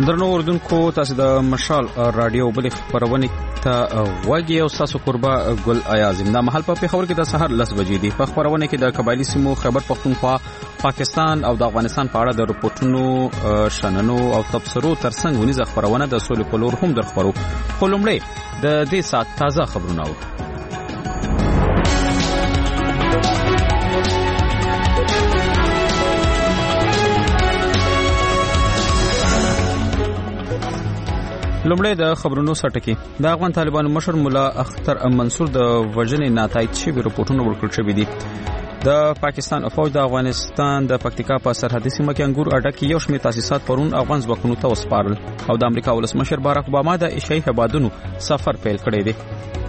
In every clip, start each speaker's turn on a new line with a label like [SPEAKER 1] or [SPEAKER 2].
[SPEAKER 1] درنو اوردونکو تاسو د مشال رادیو بل خبرونه ته وګي او تاسو قربا ګل ایازم دا محل په خبر کې د سحر 10 بجې دی په خبرونه کې د قبایلی سیمو خیبر پختونخوا پاکستان او د افغانستان په اړه د رپورټونو شننو او تبصرو ترڅنګ ونیزه خبرونه د سولې په لور هم درخبرو خو لومړی د دې سات تازه خبرونه و لومړی د خبرونو سرټکی د افغان طالبانو مشر مولا اختر منصور د وژنې ناتایید شوي رپورټونه ورکړل شوي دي د پاکستان فوج د افغانستان د پکتیکا په سرحدي سیمه کې انګور اډه کې یو شمېر تاسیسات پرون افغان ځواکونو ته وسپارل او د امریکا ولسمشر باراک اوباما د ایشیايي هیوادونو سفر پیل کړی دی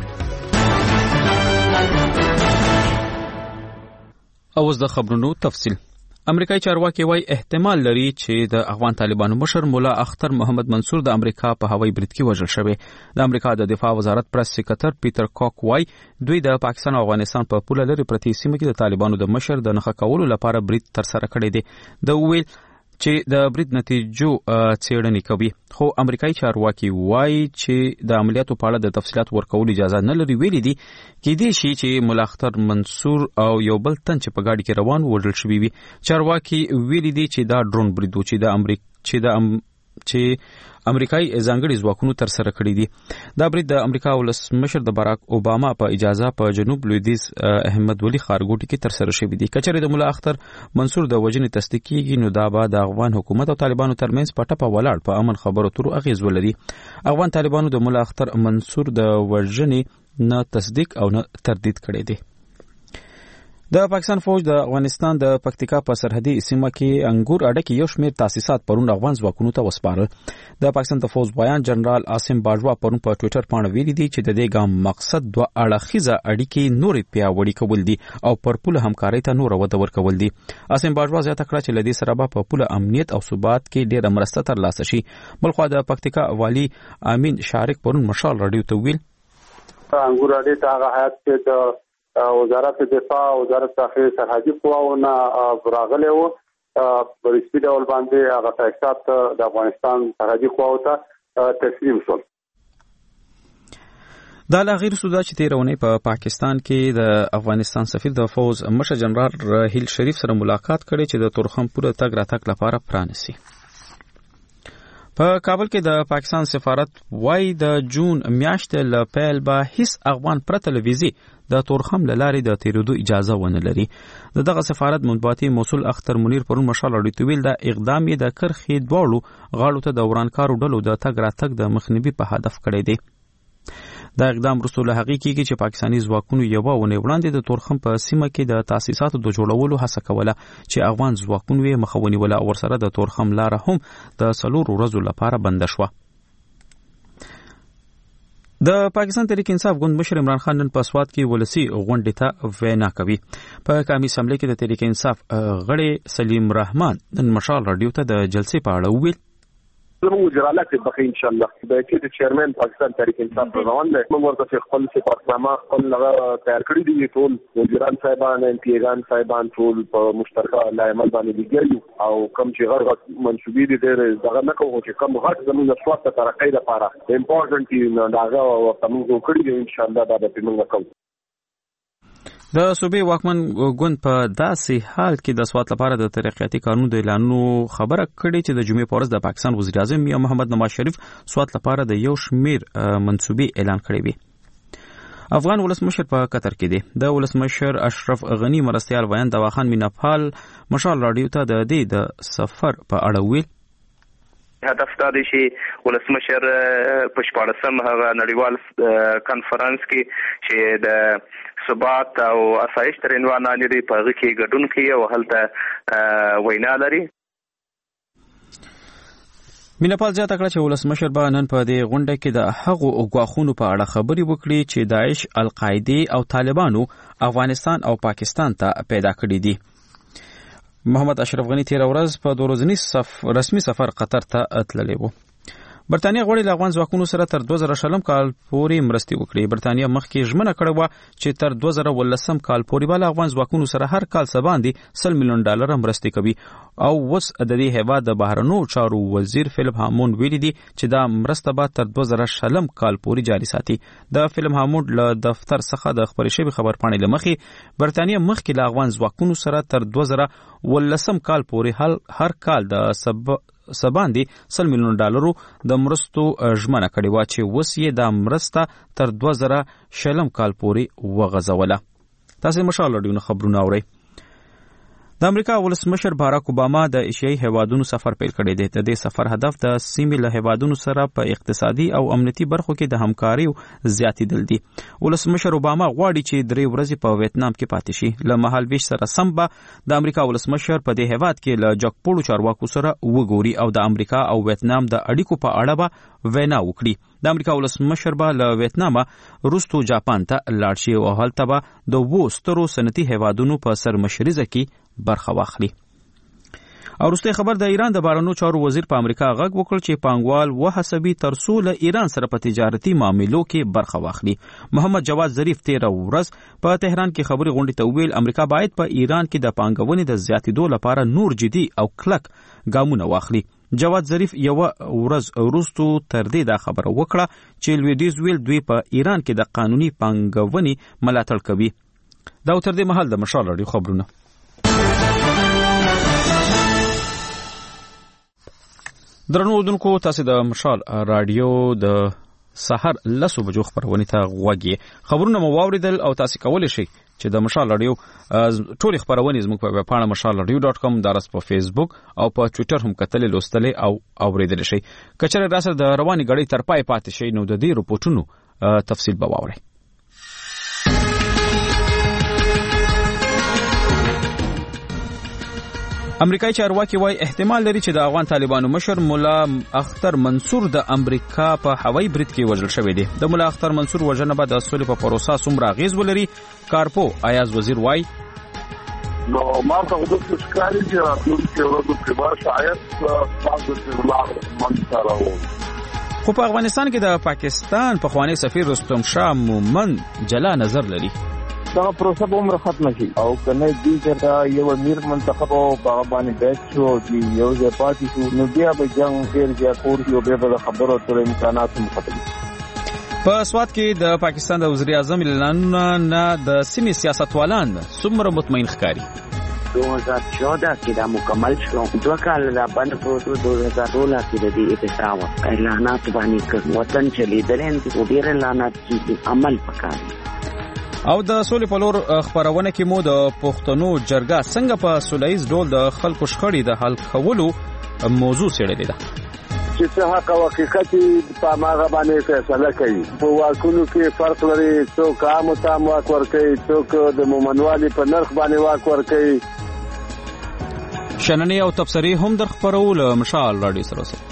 [SPEAKER 1] اوس د خبرونو تفصیل امریکایي چارواکي وايي احتمال لري چې د افغان طالبانو مشر مولا اختر محمد منصور د امریکا په هوایي برید کې وژل شوی د امریکا د دفاع وزارت پریس سکرټر پیټر کوک وايي دوی د پاکستان او افغانستان په پوله لري پرتی سیمه کې د طالبانو د مشر د نخښه کولو لپاره برید تر سره کړی دی د ویل چې د برید نتیجو څېړنې کوي خو امریکایي چارواکي وايي چې د عملیاتو په اړه د تفصیلات ورکول اجازه نه لري ویلي دي کې دي شي چې مولا اختر منصور او یو بل تن چې په گاډي کې روان وړل شوی وي چارواکي ویلي دي چې دا ډرون برید و چې امریکایي ځانګړي ځواکونو تر سره کړی دي دا برید د امریکا ولسمشر د باراک اوباما په اجازه په جنوب لویدیځ احمد ولی خارګوټي کې تر سره شوی دی کچره د مولا اختر منصور د وژنې تصدیق کیږي نو دا به د افغان حکومت او طالبانو ترمنځ په ټپه ولاړ په امن خبرو تر اغیز ولري افغان طالبانو د مولا اختر منصور د وژنې نه تصدیق او نه تردید کړی دی د پاکستان فوج د افغانستان د پکتیکا په سرحدي سیمه کې انګور اډه کې یو شمېر تاسیسات پرون افغان ځواکونو ته وسپارل د پاکستان د فوج بیان جنرال عاصم باجوا پرون په ټوئیټر باندې ویلي دی چې د دې ګام مقصد دوه اړخیزه اړیکې نورې پیاوړې کول دي او پر پوله همکارۍ ته نور وده ورکول دي عاصم باجوا زیاته کړه چې لدې سره په پوله امنیت او ثبات کې ډېره مرسته ترلاسه شي بلخو د پکتیکا والی امین شارک پرون مشال رادیو ته ویل
[SPEAKER 2] انګور اډه ته هغه حیات کې د وزارت دفاع وزارت داخلي سرحدي قواونه راغلي وو په رسمي ډول باندې هغه تاسیسات د افغانستان سرحدي قواو ته تسلیم شول
[SPEAKER 1] دا لاغیر سودا چې تیرونه په پاکستان کې د افغانستان سفیر د فوج مشر جنرال راهیل شریف سره ملاقات کړي چې د تورخم پوره تګ راتګ لپاره پرانسي په کابل کې د پاکستان سفارت وايي د جون میاشتې له پیل به هیڅ افغان پرته لويزي د تورخم لارې د تیرېدو اجازه ونه لري دغه سفارت منبعاتي موصل اختر منیر پرون مشال اړیته ویل د اقدام د کرخې دواړو غاړو ته د ورانکارو ډلو د تګ راتګ د مخنیوي په هدف کړی دی دا اقدام رسول حقیقي کې چې پاکستاني ځواکونو یو ونه وړاندې د تورخم په سیمه کې د تاسیساتو د جوړولو هڅه کوله چې افغان ځواکونو یې مخاوني ولا او سره د تورخم لار هم د 4 ورځې لپاره بند شو د پاکستان تحریک انصاف ګوند مشر عمران خان نن په سوات کې ولسی غونډې ته وینا کوي په قومي اسمبلی کې د تحریک انصاف غړي سلیم رحمان نن مشال رادیو ته د جلسې په اړه ویل
[SPEAKER 3] زموږ وزارت بخې ان شاء الله د چې چیرمن پاکستان تحریک انصاف روان دی موږ ورته خپل سپارتنامه خپل تیار کړی دي ټول وزیران صاحبان ام پیګان صاحبان ټول په مشترکه لایمل باندې دیګیو او کوم چې غړ منسوبي دي دغه نه کوو چې کوم غټ زموږ سوات ته ترقې لپاره امپورټنټ نه داغه او موږ کړی دي ان شاء الله دا به موږ کوو
[SPEAKER 1] د صوبې واکمن ګوند په داسې حال کې د سوات لپاره د ترقیاتي قانون د اعلانو خبره کړې چې د جمعې په ورځ د پاکستان وزیر اعظم میاں محمد نواز شریف سوات لپاره د یو شمیر منسوبې اعلان کړې وي افغان ولسمشر په قطر کې دی د ولسمشر اشرف غنی مرستیال ویان د واخان میناپال مشال رادیو ته د دې د سفر په اړه ویل
[SPEAKER 4] هدف دا دی چې ولسمشر په 14م هغه نړیوال کانفرنس کې چې د ثبات او اسایش تر عنوان لري په هغه کې ګډون کوي او هلته وینا لري
[SPEAKER 1] میناپال زیاته کړه چې ولسمشر به نن په دې غونډه کې د هغو غواخونو په اړه خبرې وکړي چې داعش القاعده او طالبانو افغانستان او پاکستان ته پیدا کړي دي محمد اشرف غنی تیر ورځ په 2 ورځنی رسمي سفر قطر ته تللی و برتانیا غواړي له افغان ځواکونو سره تر 2000 کال پورې مرستې وکړي. برتانیا مخکې ژمنه کړې و چې تر 2013 کال پورې به له افغان ځواکونو سره هر کال څه باندې $100 ملیون مرستې کوي او اوس د دې هیواد د بهرنیو چارو وزیر فیلپ هاموند ویلي دي چې دا مرسته به تر 2020 کال پورې جاري ساتي. د فیلپ هاموند له دفتر څخه د خبرې شوی خبرپاڼې لمخې برتانیا مخکې له افغان ځواکونو سره تر 2013 کال پورې هر کال د سباندې $100 ملیون د مرستو ژمنه کړې و چې اوس یې دا مرسته تر 2020 کال پورې وغځوله. تاسو مشال لرئ خبرونه اورئ. د امریکا ولسمشر باراک اوباما د ایشیایي هیوادونو سفر پیل کړی دی. د دې سفر هدف د سیمې له هیوادونو سره په اقتصادي او امنیتي برخو کې د همکاري زیاتېدل دي. ولسمشر اوباما غواړي چې 3 ورځې په ویتنام کې پاتې شي. له مهال ویش سره سم به د امریکا ولسمشر په دې هیواد کې له جګپوړو چارواکو سره وګوري او د امریکا او ویتنام د اړیکو په اړه به وینا وکړي. د امریکا ولسمشر به له ویتنام وروسته جاپان ته لاړ شي او هلته به د 2 سترو صنعتي هیوادونو په سرمشریزه کې برخه واخلي. او وروسته خبر د ایران د بهرنیو چارو وزیر په امریکا غږ وکړ چې پانګوال وهڅوي ترڅو له ایران سره په تجارتي معاملو کې برخه واخلي. محمد جواد ظریف 13 ورځ په تهران کې خبري غونډې ته ویل امریکا باید په ایران کې د پانګونې د زیاتېدو لپاره نور جدي او کلک ګامونه واخلي. جواد ظریف یو ورځ وروسته تر دې دا خبره وکړه چې لویدیز ویل دوی په ایران کې د قانوني پانګونې ملاتړ کوي. دا تر دې مهال د مشال راډیو خبرونه. درنو اوردونکو تاسو د مشال راډیو د سحر 10 بجو خبرونه ته غوږی خبرونه مو واوریدل او تاسو کولی شئ چې د مشال راډیو ټول خبرونه زموږ په پاڼه mashalradio.com درس په فیسبوک او په ټوئیټر هم کتلې لوستلې او اوریدل شئ. کچره راسره د رواني غړي تر پای پاتې شئ نو د دې رپورټونو تفصیل به واورئ. امریکایي چارواکي وايي احتمال لري چې د افغان طالبانو مشر مولا اختر منصور د امریکا په هوایي برید کې وژل شوی دی. د مولا اختر منصور وژنه به د سولې په پروسه څومره اغیز ولري کارپو ایاز وزیر وايي
[SPEAKER 3] نو ما ته د ښکاري چې راتلونکي ورځو کې به شاید تاسو د منځره وو.
[SPEAKER 1] خو په افغانستان کې د پاکستان پخوانی سفیر رستم شاه مومن جلا نظر لري.
[SPEAKER 5] دا پروسه به عمر ختم شي او کنه دې چې یو امیر منتخب او باغباني بیت شو دی یو ځای پاتې شو نو بیا به جنگ ډیر زیات اور یو به خبرو تر امکانات ختم.
[SPEAKER 1] په سواد کې د پاکستان د وزیر اعظم اعلانونه نه د سیمې سیاستوالان څومره مطمئن ښکاري.
[SPEAKER 6] 2014 کې دا مکمل شو 2 کال را باندې پروت 2016 کې د دې اتفاق اعلانات باندې کړ وطن چلی درین او ډیر اعلانات چې عمل وکړي.
[SPEAKER 1] او د سولې په لور خبرونه کې مو د پښتنو جرګه څنګه په سولهییز ډول د خلکو شخړې د حل کولو موضوع څېړلې ده
[SPEAKER 3] چې څه حق او حقیقت په ماغه باندې فیصله کوي. په واکونو کې فرق لري، څوک عام تام واک ورکوي، څوک د مومنوالي په نرخ باندې واک ورکوي.
[SPEAKER 1] شننې او تبصرې هم در خبرول مشال راډیو سره.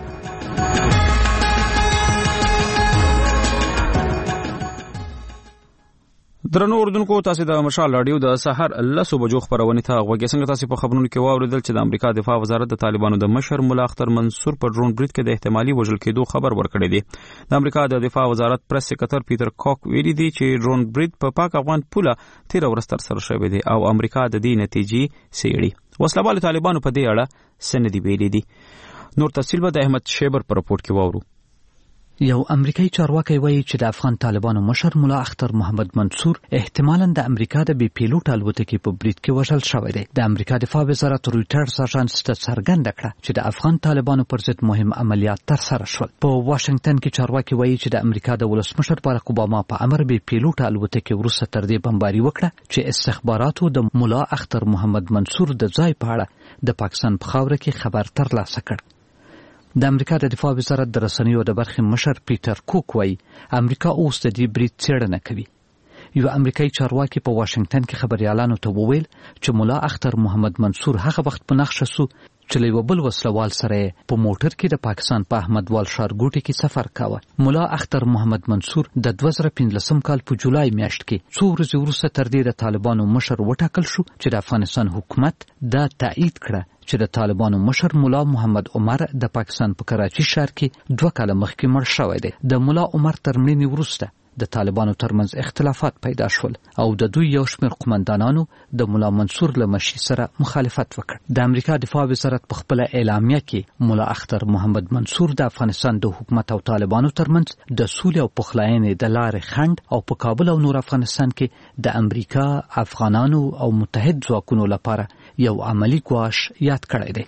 [SPEAKER 1] درنو اوردونکو تاسو د مشال راډیو د سحر 10 بجو خبرونه ته غوږی څنګه تاسو په خبرونو کې واوریدل چې د امریکا دفاع وزارت د طالبانو د مشر مولا اختر منصور په ډرون برید کې د احتمالي وژل کېدو خبر ورکړی دی. د امریکا د دفاع وزارت پریس سکرټر پیټر کوک ویلي دی چې ډرون برید په پاک افغان پوله 13 ورځې تر سره شوی دی او امریکا د دې نتیجې څېړي. وسلوال طالبانو په دې اړه سندې ویلي دي. نور تفصیل به د احمد شیبر پر رپورت کې واورو.
[SPEAKER 7] یو امریکایي چارواکي وایي چې د افغان طالبانو مشر مولا اختر محمد منصور احتمالاً د امریکا د بي پیلوټ الوتکې په برید کې وژل شوی دی. د امریکا دفاع وزارت رويټرز اژانس ته څرګنده کړه چې د افغان طالبانو پر ضد مهم عملیات ترسره شول. په واشنگټن کې چارواکي وایي چې د امریکا د ولسمشر باراک اوباما په امر بي پیلوټ الوتکې وروسته تر دې بمباري وکړه چې استخباراتو د مولا اختر محمد منصور د ځای په اړه د پاکستان په خاوره کې خبر ترلاسه کړ. د امریکا د دفاع وزارت د رسنیو د برخې مشر پیټر کوک وایي امریکا اوس د دې برید څېړنه کوي. یو امریکایي چارواکي په واشنگټن کې خبريالانو ته وویل چې مولا اختر محمد منصور هغه وخت په نقشه سو چې له یو بل وسلوال سره په موټر کې د پاکستان په احمدوال ښارګوټي کې سفر کاوه. مولا اختر محمد منصور د 2015 کال په جولای میاشت کې څو ورځې وروسته تر دې د طالبانو مشر وټاکل شو چې د افغانستان حکومت دا تایید کړه چې د طالبانو مشر مولا محمد عمر د پاکستان په کراچي ښار کې 2 کاله مخکې مړ شوی دی. د مولا عمر تر مړینې وروسته د طالبانو ترمنځ اختلافات پیدا شول او د دوی یو شمېر قومندانانو د مولا منصور له مشي سره مخالفت وکړ. د امریکا دفاع وزارت په خپل اعلامیه کې مولا اختر محمد منصور د افغانستان د حکومت او طالبانو ترمنځ د سولې او پخلاینې د لارې خنډ او په کابل او نور افغانستان کې د امریکا، افغانانو او متحد ځواکونو لپاره یو عملی ګواښ یاد کړی دی.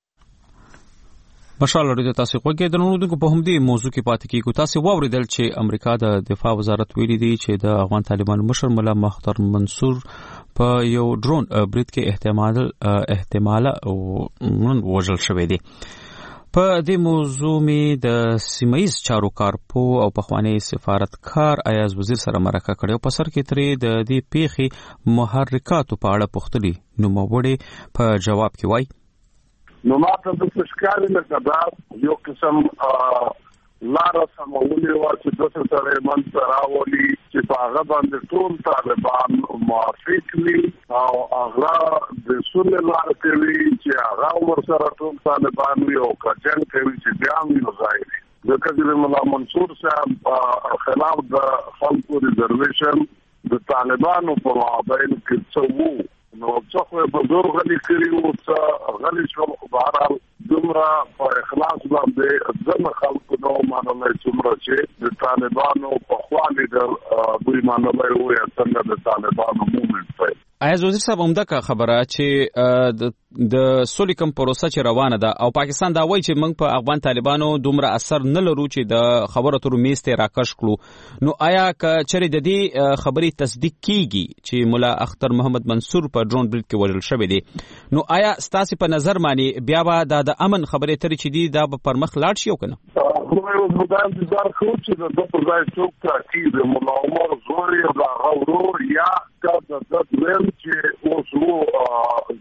[SPEAKER 1] مشال لري تاسو خوږی د نړیوالو په همدې موضوع کې پاتې کیږو. تاسو واوریدل چې امریکا د دفاع وزارت ویلي دی چې د افغان طالبانو مشر مولا اختر منصور په یو ډرون برید کې احتمال وژل شوی دی. په دې موضوع می د سیمایي چارو کارپو او پخوانی سفارتکار ایاز وزیر سره مرکه کړې او په سر کې ترې د دې پیښې محرکاتو په اړه پوښتنې نوموړي په جواب کې وایي
[SPEAKER 3] نو ماته د ښکاري لکه دا یو قسم لاره سمولې وه چې داسې سره منځته راولي چې په هغه باندې ټول طالبان موافق وي او هغه د سولې لاره کوي چې هغه ورسره ټول طالبان وي او که جنګ کوي چې بیا هم وي نو ځای وي. ځکه چې د مولا منصور صاحب خلاف د خلکو ریزرویشن د طالبانو په مابین کې څه وو نو څه خو په زور غلي کړي او څه غلي شول خو بهرحال دومره په اخلاص باندې ځنه خلکو نو منلای څومره چې د طالبانو په خوا لیدر دوی منلای وو یا څنګه د طالبانو مومنټ دی.
[SPEAKER 1] ایاز وزیر صاحب همدا خبره چې د سولې کوم پروسه چې روانه ده او پاکستان دا وایي چې موږ په افغان طالبانو دومره اثر نه لرو چې د خبرو تر میز ته راکش کړو. نو آیا که چېرې د دې خبرې تصدیق کیږي چې مولا اختر محمد منصور په ډرون برید کې وژل شوی دی نو آیا ستاسو په نظر باندې بیا به د امن خبرې ترې چې دی دا به پر مخ لاړ شي او کنه؟
[SPEAKER 3] خو یو مدام انتظار کوو چې د په ځای څوک تاکید مولا عمر زوري او د غورور یا د ویل چې اوس وو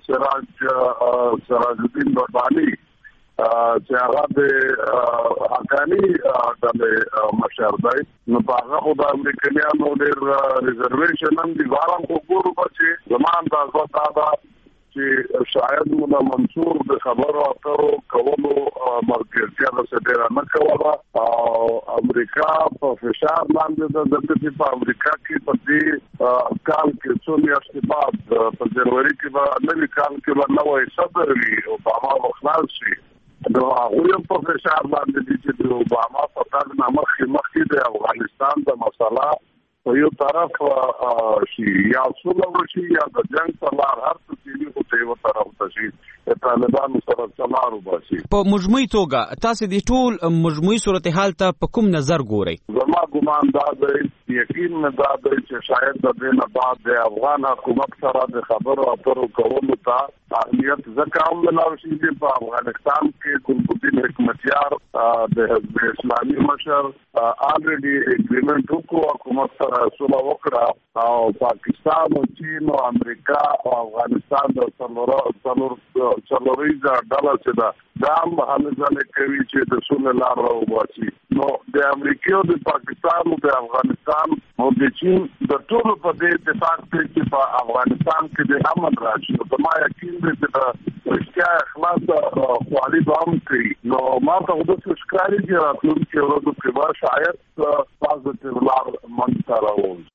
[SPEAKER 3] سراج الدین رباني چې هغه د حقاني د مشر دی نو په هغه خو د امریکایانو ډېر ریزرویشن هم دي. بارم خو ګورو چې زمان تاسو دا چې شاید مولا منصور د خبرو اترو کولو مرکزیت څخه ډېر نه کوله او امریکا په فشار باندې د دې په امریکا کې په دې کال کې څو میاشتې بعد په جنوري کې به نوی کال کې به نوی صدر وي اوباما خلاص شي نو هغه په فشار باندې چې د اوباما په تاګ مخکې د افغانستان د مسله په یو طرف شي یا څومره شي یا د جنگ په لار هر څه چې په یو طرف ته شي طالبانو سره څلارو باسي.
[SPEAKER 1] په مجموعي توګه تاسو د ټول مجموعي صورتحال ته په کوم نظر ګورئ؟
[SPEAKER 3] زما ګمان دا دی یقین مې دا دی چې شاید د دې نه بعد د افغان حکومت سره د خبرو اترو کولو ته اهمیت ځکه هم ملاو شي چې په افغانستان کې ګلبدین حکمتیار د حزب اسلامي مشر الریډي اګریمنټ وکړو حکومت سره صلح وکړه او پاکستان او چین او امریکا او افغانستان د څلوريزه ډله چې دا هم هلته کوي چې د سولې لار راوباسي. نو د امریکا او د پاکستان او د افغانستان او د چین د ټولو په دې اتفاق دی چې په افغانستان کې د امن راشي. نو ما یقین دی چې رښتیا اخلاص خوالي به هم کوي. نو ما ته د ښکاري چې راتلونکي ورځو کې به شاید پازیټیو لار منځته راوځي.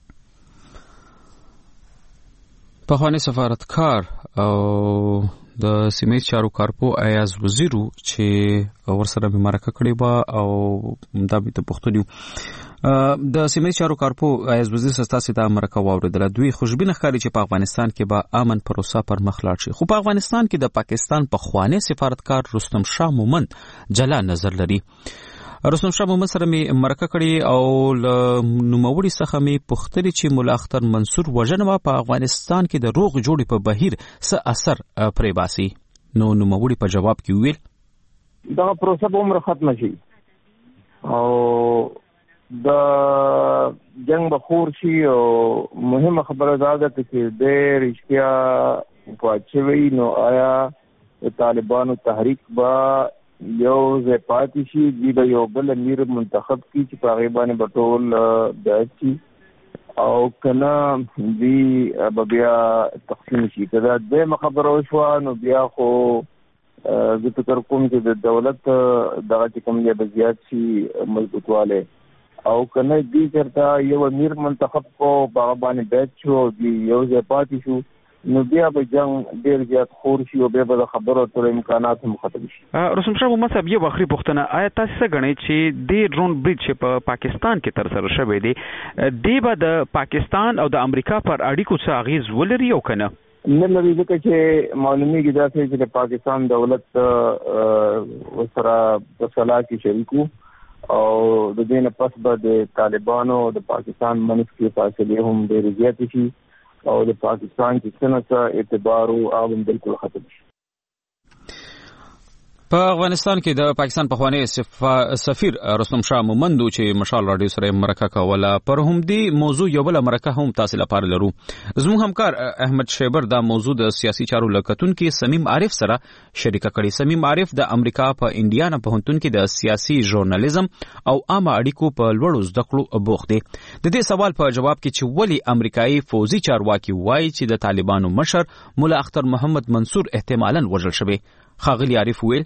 [SPEAKER 1] پخوانی سفارتکار او د سیمې چارو کارپو ایاز وزیرو چې ورسره به مرکه کړې و او دا به پښتونیو د سیمې چارو کارپو ایاز وزیر ستاسو ته مرکه واوریدله. دوی خوشبینه ښکاري چې په افغانستان کې به امن پروسه پر مخ لاړ شي. خو په افغانستان کې د پاکستان پخوانی سفارتکار رستم شاه مومند جلا نظر لري. رستم شاه مومند سره می مرکه کړې او نوموړي څخه می پوښتنه چې مولا اختر منصور وژنه په افغانستان کې د روغ جوړې په بهیر څه اثر پرې باسي. نو نوموړي په جواب کې ویل
[SPEAKER 5] دا پروسه به عمر ختم شي او د جنگ بخور شي او مهمه خبره دا ده چې د رښتیا پاتوي نو آیا طالبانو تحریک با یو ځای پاتې شي دی به یو بل امیر منتخب کی چې په غیبانه بټول داسي او کله دی بیا تقسیم شي. دا د خبرو شو نو بیا خو د فکر کوم چې د دولت دغه کوم دی بزیات شي مضبوطواله او کنه دی چرته یو امیر منتخب کو باغبانی بیت شو دی یو ځای پاتې شو نو بیا به جنگ ډیر زیات خور شي او بیا به خبرو تر امکانات هم ختم شي.
[SPEAKER 8] رسوم شاه مصعب یو اخري پوښتنه، آیا تاسو څه غنئ چې د ډرون بریډ چې په پاکستان کې تر سره شوی دی به د پاکستان او د امریکا پر اړیکو څه اغیز ولري او کنه؟
[SPEAKER 5] نه لري، ځکه چې معلومیږي دا چې د پاکستان دولت سره په صلاح کې شریکو او د دې نه پس به د طالبانو او د پاکستان منځ کې فاصله هم ډېر زیات شي او د پاکستان کې څنګه اعتبار او بالکل ختم شي.
[SPEAKER 1] په افغانستان کې د پاکستان پخوانی سفیر رستم شاه مومند چې مشال رادیو سره مرکه کوله پر همدې موضوع یو بل مرکه هم تاسو لپاره لرو. زموږ همکار احمد شیبر دا موضوع د سیاسي چارو لکتون کې سمیم عارف سره شریکه کړي. سمیم عارف د امریکا په انډیانا پوهنتون کې د سیاسي ژورنالیزم او عامه اړیکو په لوړو زده کړو بوخت دی. د دې سوال په جواب کې چې ولی امریکایي فوزي چارواکي وایي چې د طالبانو مشر مولا اختر محمد منصور احتمالاً وژل شوی، ښاغلي عارف ویل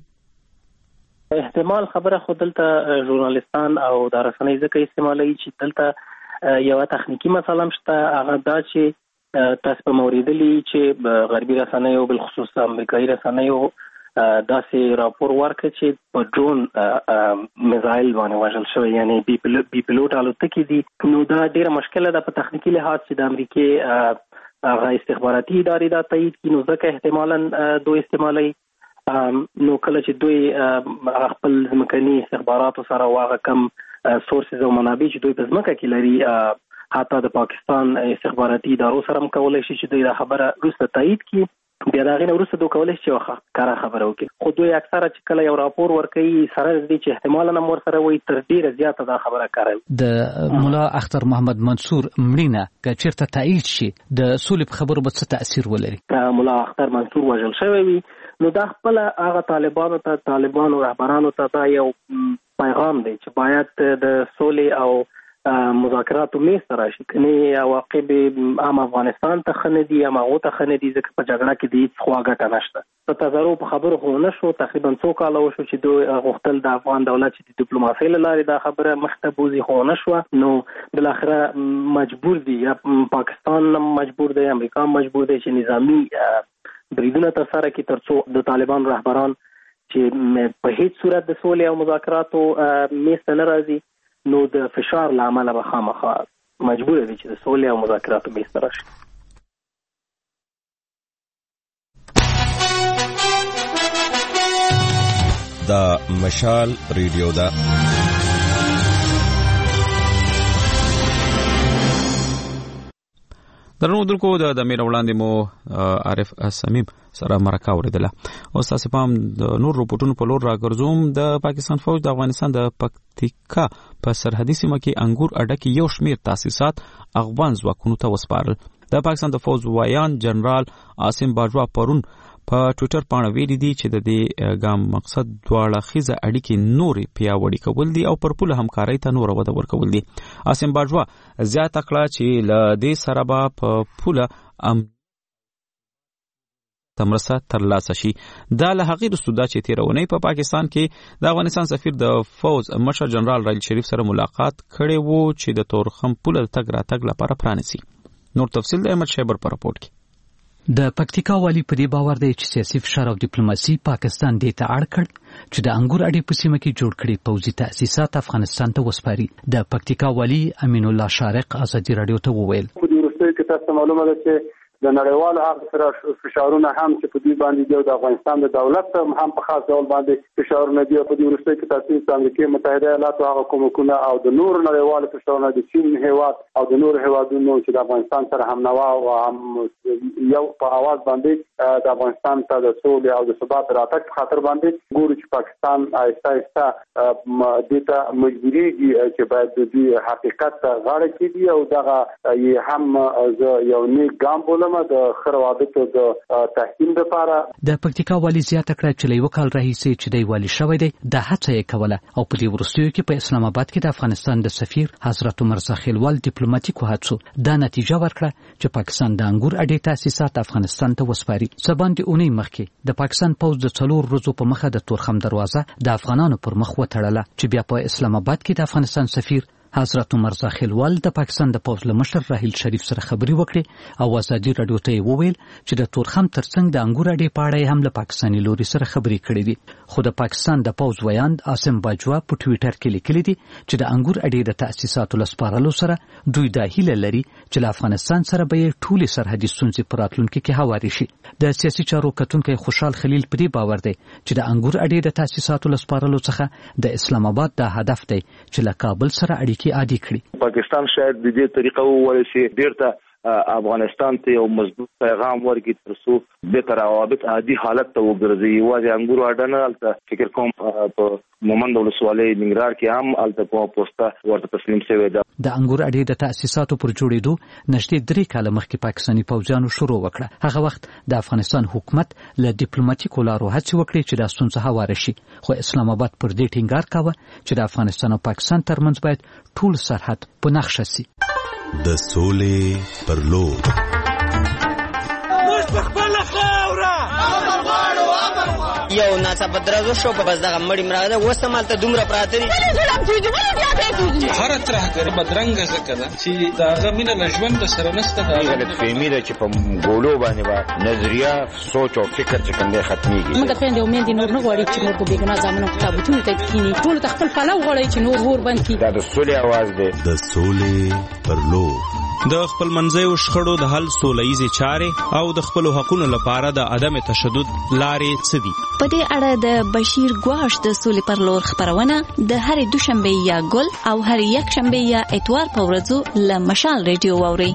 [SPEAKER 9] احتمال خبره خو دلته ژورنالیستان او د رسنۍ ځکه استعمالوي چې دلته یو تخنیکی مسله مشته، هغه دا چې تاسو په موریدلی چې غربي رسنیو بل خصوص امریکایي رسنیو داسې راپور ورکړ چې په ډرون میزایل باندې وژل شوی، یعنی بي پلوټ الوتکې دي. نو دا ډیره مشکله ده په تخنیکی لحاظ چې د امریکای هغه استخباراتي ادارې دا تایید کړي، نو ځکه احتمالاً دوی استعمالوي. نو کله چې دوی خپل ځمکني استخباراتو سره واغه کم سورسز او منابع چې دوی په ځمکه کې لري حتی د پاکستان استخباراتي ادارو سره هم کولای شي چې دوی دا خبره وروسته تایید کړي، بیا دا غینه وروسته دوی کولای شي کاره خبره وکړي. خو دوی اکثره چې کله یو راپور ورکوي سره دې چې احتمالاً هم ورسره وي تر ډیره زیاته دا خبره کوي.
[SPEAKER 7] د مولا اختر محمد منصور مړینه که چیرته تایید شي د سولې په خبرو به څه تاثیر ولري؟
[SPEAKER 9] مولا اختر منصور وژل شوی وي نو دا خپل هغه طالبانو رهبرانو ته دا یو پیغام دی چې باید د سولې او مذاکراتو میز ته راشي، کني عواقب عام افغانستان ته ښه نه دي، هغو ته ښه نه دي، ځکه په جګړه کې د هېڅ خوا ګټه نشته. په تضارب په خبرو خو نه شو، تقریبا 2 کاله وشو چې دوی غوښتل د افغان دولت چې د ډیپلوماسۍ له لارې دا خبره مخته بوځي، خو نه شوه. نو بالاخره مجبور دي، یا پاکستان مجبور دی، امریکا مجبور دی چې نظامی بریدونه ترسره کړي ترڅو د طالبان رهبران چې په هیڅ صورت د سولې او مذاکراتو میز ته نه راځي، نو د فشار له امله به خامخا مجبور دي چې د سولې او مذاکراتو میز ته راشي.
[SPEAKER 10] دا مشال ریډیو ده.
[SPEAKER 1] درنو دلکو د میر وړاندې مو عارف سمیم سره مرکه اوریدله. او تاسو پام د نور رپورټونو په لور راګرځوم. د پاکستان فوج د افغانستان د پکتیکا په سرحدي سیمه کې انګور اډه یو شمیر تاسیسات افغان ځواکونو ته وسپارل. د پاکستان د فوج وایان جنرال عاصم باجوا پرون په ټوئیټر باندې ویلي دي چې د دې ګام مقصد دواړه خيزه اړیکې نورې پیاوړې کول دي او پر پوله همکارۍ ته نور وده ورکول دي. عاصم باجوا زیاته کړه چې ل دې سره به په پوله تمرسه ترلاسه شي. دا له هغې وروسته دا چې تېرونی په پاکستان کې د افغانستان سفیر د فوج مشر جنرال رایل شریف سره ملاقات کړی وو چې د تورخم پوله تګ راتګ لپاره پرانیسي. نور تفصیل د احمد شیبر پر راپورټ کې.
[SPEAKER 7] د پکتیکا والی په دې باور دی چې سیاسي فشار او ډیپلوماسي پاکستان دې ته اړ کړ چې د انګور اډې په سیمه کې جوړ کړي پوځي تاسیسات افغانستان ته وسپاري. د پکتیکا والی امین الله شارق ازادي رادیو ته وویل
[SPEAKER 2] په دې وروستیو کې تاسو معلومه ده چې د نړیوالو هغه سره فشارونه هم چې په دې باندې دی، د افغانستان د دولت هم په خاص ډول باندې فشارونه دي. په دې وروستیو کې تاسو د امریکا متحده ایالاتو هغه کومکونه او د نور نړیوالو فشارونه د چین هیواد او د نور هیوادونو چې د افغانستان سره هم نوا او هم یو په اواز باندې د افغانستان ته د سولې او د ثبات راتګ خاطر باندې ګوري چې پاکستان آهسته دې ته مجبورېږي چې باید د دې حقیقت غاړه کېږي او دغه یې هم یو نیک ګام بولم یم د خروادتو د تحکیم لپاره.
[SPEAKER 7] د پکتیکا والی زیاته کړه چې یو کال راهیسې چې دی والی شوی دی د هڅه یې کوله او په دې وروستیو کې په اسلام آباد کې د افغانستان د سفیر حضرت عمر زاخیلوال ډیپلوماټیکو هڅو دا نتیجه ورکړه چې پاکستان د انګور اډې تاسیسات افغانستان ته وسپاري. سبان د اونۍ مخکې د پاکستان پوځ د 4 ورځو په مخه د تورخم دروازه د افغانانو پر مخ وتړله چې بیا په اسلام آباد کې د افغانستان سفیر حضرت عمر زاخیلوال د پاکستان د پوځ له مشر راهیل شریف سره خبرې وکړې او ازادي راډیو ته یې وویل چې د تورخم ترڅنګ د انګور اډې په اړه هم له پاکستاني لوري سره خبرې کړې دي. خو د پاکستان د پوځ ویاند عاصم باجوا په ټویټر کې لیکلي دي چې د انګور اډې د تاسیساتو له سپارلو سره دوی دا هیله لري چې له افغانستان سره به یې ټولې سرحدي ستونزې په راتلونکي کې هوارې شي. د سیاسي چارو کتونکی خوشحال خلیل په دې باور دی چې د انګور اډې د تاسیساتو له سپارلو څخه د اسلام آباد د هدف دی چې له کابل سره اړیکې عادي کړي.
[SPEAKER 11] پاکستان شاید د دې طریقه ووایي چې بیرته افغانستان ته یو مضبوط پیغام ورکړي ترڅو د روابط عادي حالت ته وګرځي. یوازې انګور اډه نه هلته فکر کوم په مومند ولسوالۍ ننګرهار کې هم هلته کومه پوسټه ورته تسلیم شوې ده.
[SPEAKER 7] د انګور اډې د تاسیساتو پر جوړېدو نږدې 3 کاله مخکې پاکستاني پوځیانو شروع وکړه. هغه وخت د افغانستان حکومت له ډیپلوماټیکو لارو هڅې وکړې چې دا ستونزه هواره شي، خو اسلام آباد پر دې ټینګار کاوه چې د افغانستان او پاکستان ترمنځ باید ټول سرحد په نقشه سي.
[SPEAKER 10] د سولې پر لور
[SPEAKER 12] یو ناڅاپه درزو شو په بس دغه مړی مراده وسمال ته دومره پراته دي
[SPEAKER 13] هر ترهګر بدرنګ زکه ده چې دا غمینه لژوند سره نسته. دا
[SPEAKER 14] غلط فهمي ده چې په ګولو باندې با نظریه سوچ او فکر چې کوم دی ختميږي.
[SPEAKER 15] موږ په دې امید نور نه غواړي چې موږ په بیګنا ځامنو کتابونه ته کینی ټول خپل پلو غواړي چې نور ور باندې کی.
[SPEAKER 14] دا د سولې आवाज دی.
[SPEAKER 10] د سولې پر لور
[SPEAKER 16] د خپل منځیو شخړو د حل سولهییزې چارې او د خپلو حقونو لپاره د عدم تشدد لارې څه دي؟
[SPEAKER 17] په دې اړه د بشیر ګواش د سولې پر لور خبرونه د هرې دوشنبه یا ګل او هرې یکشنبه یا اتوار په ورځو له مشال ریډیو واورئ.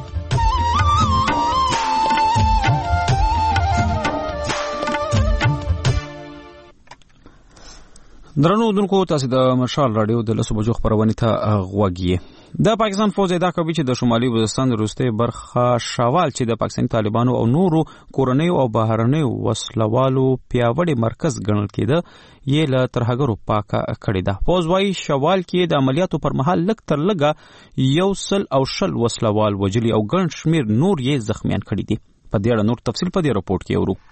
[SPEAKER 1] درنو اوردونکو، تاسو د مشال رادیو د 10 بجو خبرونه ته غوږی. د پاکستان فوج ادعا کوي چې د شمالي وزیرستان وروستۍ برخه شوال چې د پاکستاني طالبانو او نورو کورنیو او بهرنیو وسلوالو پیاوړی مرکز ګڼل کېده یې له ترهګرو پاکه کړې ده. فوج وايي شوال کې د عملیاتو پر مهال لږ تر لږه 100 وسلوال وجلي او ګڼ شمیر نور یې زخمیان کړي دي. په دې اړه نور تفصیل په دې رپورت کې اورو.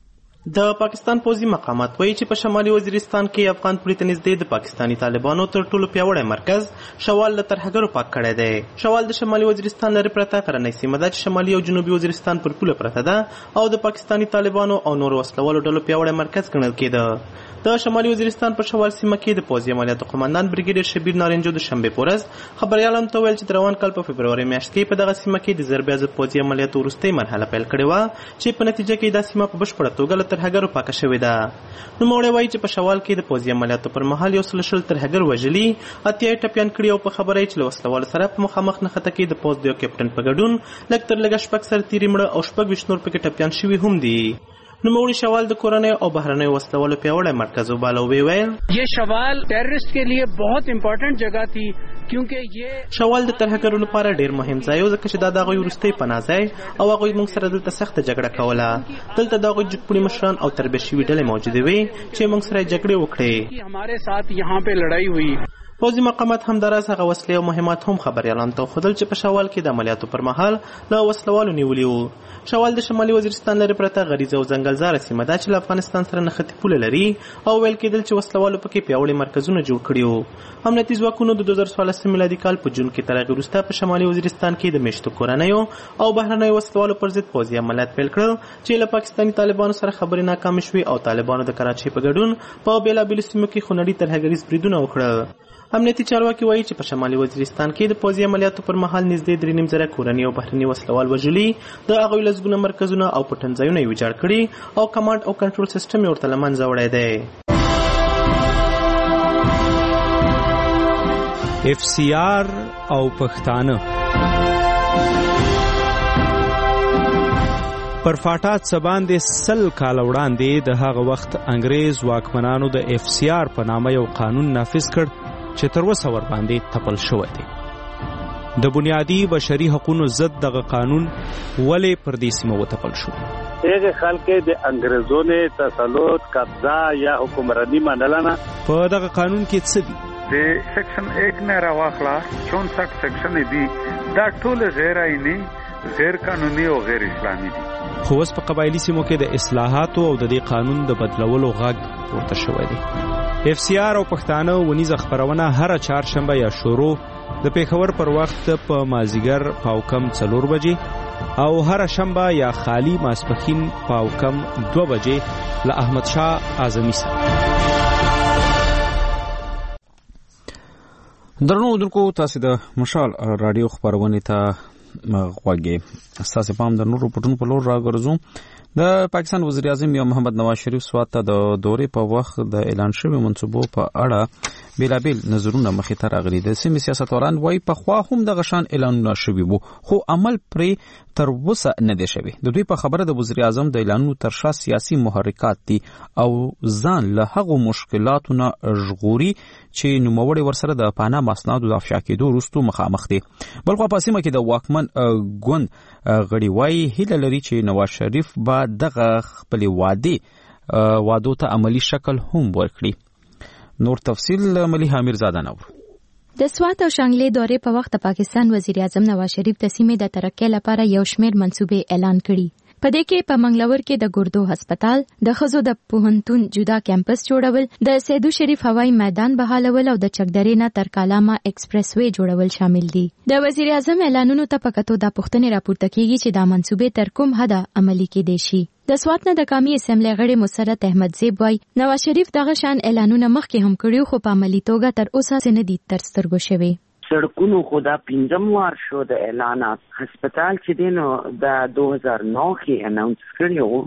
[SPEAKER 18] د پاکستان پوځي مقامات وایي چې په شمالي وزیرستان کې افغان پولیس ته نږدې د پاکستاني طالبانو تر ټولو پیاوړی مرکز شوال له ترهګرو پاک کړی دی. شوال د شمالي وزیرستان لري پرته غرنۍ سیمه ده چې شمالي او جنوبي وزیرستان پر پوله پرته ده او د پاکستاني طالبانو او نورو وسلوالو ډلو پیاوړی مرکز ګڼل کېده. د شمالي وزیرستان په شوال سیمه کې د پوځي عملیاتو قومندان بریګیډیر شبیر نارنجو د شنبې په ورځ خبریالانو ته ویل چې د روان کال په فبروري میاشت کې په دغه سیمه کې د ضربې ضد پوځي عملیاتو وروستۍ مرحله پیل کړې وه چې په نتیجه کې دا سیمه په بشپړه توګه له ترهګرو پاکه شوې ده. نوموړی وایي چې په شوال کې د پوځي عملیاتو پر مهال 100 ترهګر وژلي، 80 ټپیان کړي او په خبره چې له وسلوالو سره په مخامخ نښته کې د پوځ د یو کپټن په ګډون لږ تر لږه 6 سرتیري مړه او 26 نور پکې ټپیان شوي هم دي. نوموړي شوال د کورنیو او بهرنیو وسلوالو پیاوړی مرکز وباله او ویل
[SPEAKER 19] یہ شوال ٹیررسٹ کے لیے بہت امپورټنٹ جگہ تھی کیونکہ یہ
[SPEAKER 18] شوال د ترهګرو لپاره ډیر مهم ځای و ځکه چې دا د هغوی وروستی پناه ځای او هغوی موږ سره دلته سخته جګړه کوله. دلته د هغوی جګپوړي مشران او تربیه شوي ډلې موجودې وې چې موږ سره جګړې وکړې.
[SPEAKER 19] ہمارے ساتھ یہاں پہ لڑائی ہوئی.
[SPEAKER 18] پوځي مقامات همداراز هغه وسلې او مهمات هم خبریالانو ته وښودل چې په شوال کې د عملیاتو پر مهال له وسلوالو نیولي وو. شوال د شمالي وزیرستان لري پرته غریزه او ځنګلزاره سیمه ده چې له افغانستان سره نښتې پوله لري او ویل کېدل چې وسلوالو پکې پیاوړي مرکزونه جوړ کړي وو. امنیتي ځواکونو د 2014 میلادي کال په جون کې تر هغې وروسته په شمالي وزیرستان کې د میشتو کورنیو او بهرنیو وسلوالو پر ضد پوځي عملیات پیل کړل چې له پاکستاني طالبانو سره خبرې ناکامې شوې او طالبانو د کراچۍ په ګډون په بېلابېلو سیمو کې خونړي ترهګریز بریدونه وکړل. امنیتي چارواکي وایي چې په شمالي وزیرستان کې د پوځي عملیاتو پر مهال نږدې 3.5 زره کورني او بهرني وسلوال وژلي، د هغوی لسګونه مرکزونه او پټنځایونه یې ویجاړ کړي او کمانډ او کنټرول سیسټم یې ورته له منځه وړی دی.
[SPEAKER 16] FCR او پښتانه پر فاټا څه باندې 100 کاله وړاندې د هغه وخت انګریز واکمنانو د FCR په نامه یو قانون نافذ کړ چې تر اوسه ورباندې تپل شوی دی. د بنیادی بشري حقوقو ضد دغه قانون ولې پر دې سیمه وتپل شو.
[SPEAKER 20] هغه خلک د انګريزونو تسلط قبضه یا حکمرانی منلنه.
[SPEAKER 16] په دغه قانون کې څه دي؟
[SPEAKER 21] د سیکشن 1 نه راوخلا 64 سیکشن دي دا ټول غیر آئینی، غیر قانوني او غیر اسلامي دي.
[SPEAKER 16] خو اوس په قبایلی سیمو کې د اصلاحاتو او د دې قانون د بدلولو غږ پورته شوی دی. اف سی آر او پښتانه ونیزه خبرونه هر چهارشنبه یا شروع د پیښور پر وخت په مازیګر پاوکم 4 بجې او هر شنبه یا خالی ماسپخین پاوکم 2 بجې له احمد شاه اعظمي سره.
[SPEAKER 1] درنو دلکو تاسو د مشال رادیو خبرونه ته غوږی تاسو پام د نورو پټونو په لور راګرځو. د پاکستان وزیر اعظم یا محمد نواز شریف سوات ته د دورې په وخت د اعلان شوی منصوبو په اړه بیلابیل نظرونه مخې ته راغلي. د سیمې سیاستوالان وايي په خوا هم د غشان اعلانونه شوي وو خو عمل پرې تر اوسه نه دی شوی. د دوی په خبره د وزیر اعظم د اعلانونو تر شا سیاسي محرکات دي او ځان له هغو مشکلاتو نه ژغوري چې نوموړي ورسره د پاناما اسنادو د افشا کېدو وروسته مخامخ دي. بلخو په سیمه کې د واکمن ګوند غړي وايي هیله لري چې نواز شریف به دغه خپل وعدو ته عملی شکل هم ورکړي. نور تفصیل ملي حامر زاده نور.
[SPEAKER 22] د سوات او شانګلې دورې په وخت پاکستان وزیر اعظم نواز شریف د سیمې د ترقۍ لپاره یو شمېر منصوبې اعلان کړي. په دې کې په منګلور کې د ګردو هسپتال، د ښځو د پوهنتون جدا کیمپس جوړول، د سیدو شریف هوایي میدان بحالول او د چکدرې نه تر کالاما ایکسپریس وے جوړول شامل دي. د وزیر اعظم اعلانونو ته په کتو دا پوښتنې راپورته کیږي چې دا منصوبې تر کوم حده عملي کېدای شي. د سوات نه د قومي اسمبلی غړي مسرت احمد زیب وايي نواز شریف دغه شان اعلانونه مخکې هم کړیو خو په عملي توګه تر اوسه نه دي تر سترګو شوي.
[SPEAKER 6] سړکونو خدا پنځم وار شو د اعلانات. هسپتال چې دینو د 2009 کې اناونس کړیو،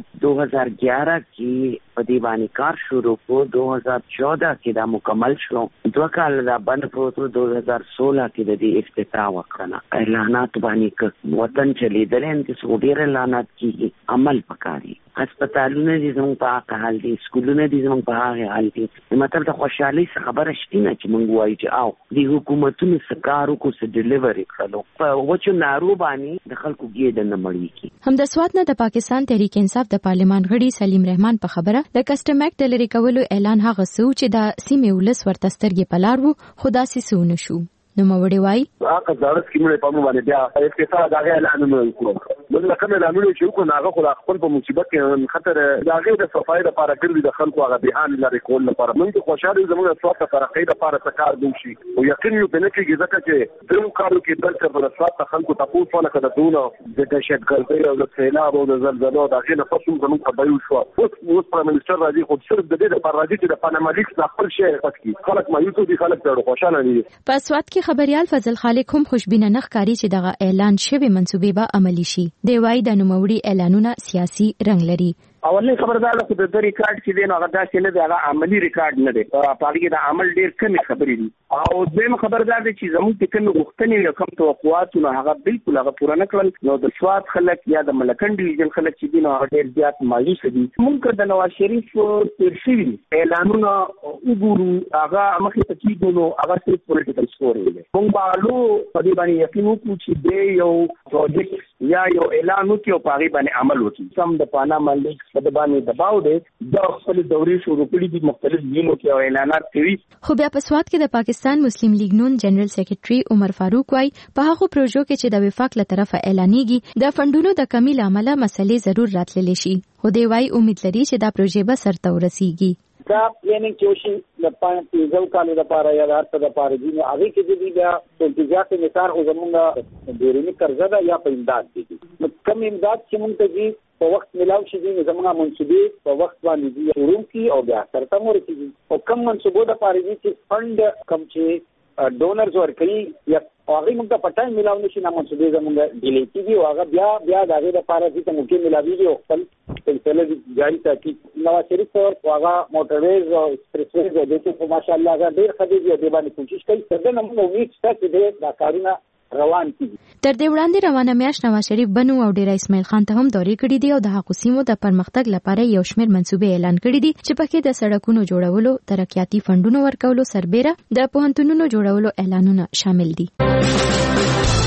[SPEAKER 6] 2011 کې په دی باندې کار شروع کو، 2014 کې دا مکمل شو، 2 کال دا بند پروت، 2016 کې د دې افتتاح وکړه. اعلانات باندې وطن چلی درین چې څو ډیر اعلانات کیږي عمل پکاري. هسپتالونه دې زموږ په هغه حال دي، سکولونه دې زموږ په هغه حال دي. مطلب د خوشحالۍ خبره شته چې موږ وایو چې او د حکومتونو سکارو کو څه ډیلیوري کړلو په وچو نارو باندې د خلکو ګېډه نه مړی کی.
[SPEAKER 22] هم د سوات نه د پاکستان تحریک انصاف د پارلمان غړي سلیم رحمان په خبره د کسټم اکټ د لري کولو اعلان هغه څه چې د سیمې ولس ورته سترګې په لار وو خو داسې څه ونه شو. نو موړي وای
[SPEAKER 3] هغه ځارت کې موږ په مو باندې بیا افتتاح دغه اعلان وکړو. موږ کومه اعلانونه چې وکړو هغه خو خپل په مصیبت کې خطر دغه د صفای لپاره کړی د خلکو هغه بیان لري کول لپاره موږ خوشاله زموږ سوات لپاره قید لپاره کار دی شي او یقین یو بنه کې ځکه چې دغه کارو کې بل څه سوات خلکو تاسو په لکه د دونه د دهشتګردۍ او د سیلاب او د زلزلو دغه نه پسوم زموږ په بایو شو. اوس پرائم منسٹر راځي خو صرف د دې لپاره راځي چې د پاناما لیکس خپل شي پکې خلک مایوسو دي، خلک ډېر خوشاله دي.
[SPEAKER 22] په سوات کې خبريال فضل خالق هم خوشبینه نه ښکاري چې دغه اعلان شوی منصوبې به عملی شي. دی وايي د نوموړي اعلانونه سیاسي رنګ لري.
[SPEAKER 20] اولنی خبردار خو د ریکارډ چې دی نو هغه داسې نه دی، هغه عملی ریکارډ نه دی. په هغه کې د عمل ډیر کمی خبرې دي. او دیم خبردار دی چې زموږ د کوم غوښتنې یا کوم توقعات نو هغه بالکل هغه پوره نه کړل. نو د سوات خلک یا د ملکن ډیویژن خلک چې دی نو هغه ډیر زیات مایوس دي. موږ د نواز شریف تیر شوي اعلانونه وګورو هغه مخې ته کیږي نو هغه صرف پولیټیکل سټوري دی. موږ بالو په دې باندې یقین وکړو چې دی یو پروجیکټ یا یو اعلان وکړي او په هغه باندې عمل وکړي. سم د پاناما لیکس په باندې دباو دی د خپل دوري شروع کړي دي مختلف ځینو کې اعلانات کوي.
[SPEAKER 22] خو بیا په سوات کې د پاکستان مسلم لیگ نون جنرال سیکریټري عمر فاروق وايي په هغه پروژو کې چې د وفاق له طرفه اعلانېږي د فندونو د کمی لامل مسلې ضرور راتللی شي. خو دی وايي امید لري چې دا پروژې به سرته ورسیږي.
[SPEAKER 20] دا پلانینګ چوشي د پنځو کالو لپاره یا د هرڅه لپاره دي هغه کې دي بیا د تجارت مثال او زمونږ بیرونی قرضه ده یا په امداد دي. نو کم امداد چې مونږ ته دي په وخت ملاو شي دي زمونږ منصوبې په وخت باندې دي شروع کی او بیا سرته ورسیږي. او کم منصوبو د لپاره دي چې فند کم چې ډونرز ورکړي یا هغه موږ ته پټای ملاو نشي نه منصوبې زمونږ ډیلی کیږي او هغه بیا د هغه لپاره چې موږ ملاوي او خپل سلسله جاری ساتي. نواز شریف هغه موټرویز او ایکسپریس ویز او دغه په ماشاءالله هغه ډیر ښه دي او د باندې کوشش کوي. څنګه موږ امید شته چې دا کارونه روان کیږي.
[SPEAKER 22] تر دې وړاندې روانه میاشت نواز شریف بنو او ډیر اسماعیل خان ته هم دورې کړې دي او د هغو سیمو د پرمختګ لپاره یو شمېر منصوبې اعلان کړي دي چې پکې د سړکونو جوړولو، ترقیاتي فندونو ورکولو سربېره د پوهنتونونو جوړولو اعلانونه شامل دي.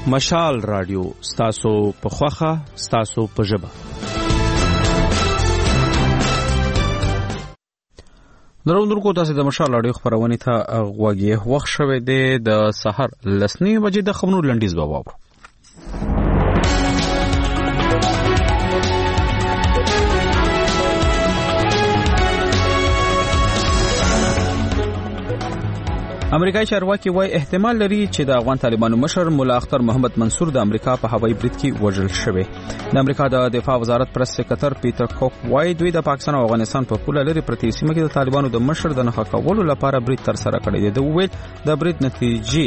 [SPEAKER 1] مشال رادیو ستاسو په خوخه ستاسو په ژبه. دروندونکو تاسو د مشال رادیو خبرونه ته غوږی وخت شوه د سحر لسنی بجې د خبرونو لنډیز به واورو. امریکایي چارواکي وايي احتمال لري چې د افغان طالبانو مشر مولا اختر محمد منصور د امریکا په هوایي برید کې وژل شوی. د امریکا د دفاع وزارت پریس سکرټر پیټر کوک وايي دوی د پاکستان او افغانستان په پوله لري پرتی سیمه کې د طالبانو د مشر د نښه کولو لپاره برید تر سره کړی دی. د ویل د برید نتیجې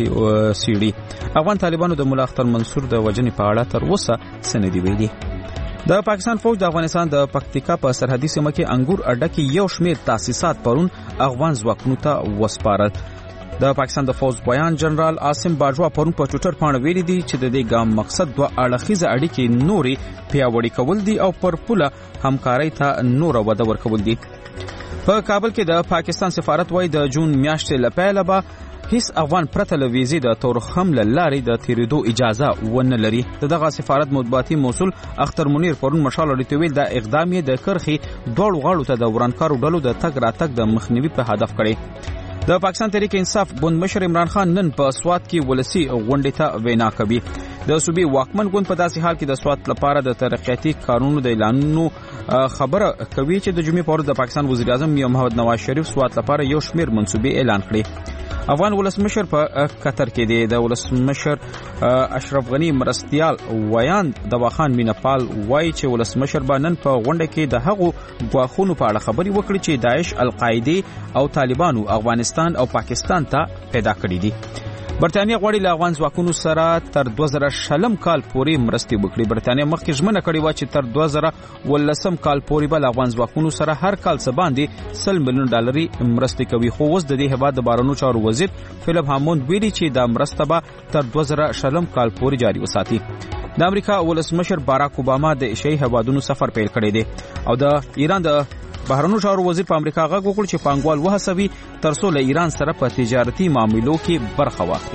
[SPEAKER 1] سیډي افغان طالبانو د مولا اختر منصور د وژنې په اړه تر اوسه سندې ویلي. د پاکستان فوج د افغانستان د پکتیکا په سرحدي سیمه کې انګور اډه کې یو شمېر تاسیسات پرون افغان ځواکونو ته وسپارل. د پاکستان د فوج بیان جنرال عاصم باجوا پرون په ټوئیټر باندې ویلي دی چې د دې ګام مقصد دوه اړخیزه اړیکې نورې پیاوړې کول دي او پر پوله همکارۍ ته نور وده ورکول دي. په کابل کې د پاکستان سفارت وايي د جون میاشتې لپاره به هیڅ افغان پرته له ویزې د تورخم لارې د تیریدو اجازه ونه لري. دغه سفارت مطبوعاتي مسؤل اختر منیر پرون مشال لري ویل د اقدام یې د کرخي دوړ غاړو ته د ورانکارو ډلو د تګ راتګ د مخنیوي په هدف کړی. د پاکستان تحریک انصاف ګوند مشر عمران خان نن په سوات کې ولسی غونډې ته وینا کوي. د صوبې واکمن ګوند په داسې حال کې د سوات لپاره د ترقیاتي قانونو د اعلانونو خبره کوي چې د جمعې په ورځ د پاکستان وزیر اعظم میا محمد نواز شریف سوات لپاره یو شمېر منصوبې اعلان کړي. افغان ولسمشر په قطر کې دی. د ولسمشر اشرف غنی مرستيال ویان دواخان مینپال وایي چې ولسمشر به نن په غونډه کې د هغو غواخونو په اړه خبري وکړي چې داعش القاعده او طالبانو افغانستان او پاکستان ته پیدا کړی دي. برتانیه غواړي له افغان ځواکونو سره تر 2000 کال پورې مرستې وکړي. برتانیه مخکې ژمنه کړې و چې تر 2019 کال پورې به له افغان ځواکونو سره هر کال څه باندې $100 ملیون مرستې کوي. خو اوس د دې هیواد د بهرنیو چارو وزیر فلیپ هاموند ویلي چې دا مرسته به تر 2020 کال پورې جاري وساتي. د امریکا ولسمشر باراک اوباما د ایشیايي هیوادونو سفر پیل کړی دی او د ایران د بهرنیو چارو وزیر په امریکا غږ وکړ چې پانګوال وهڅوي ترڅو له ایران سره په تجارتي معاملو کې برخه واخلي.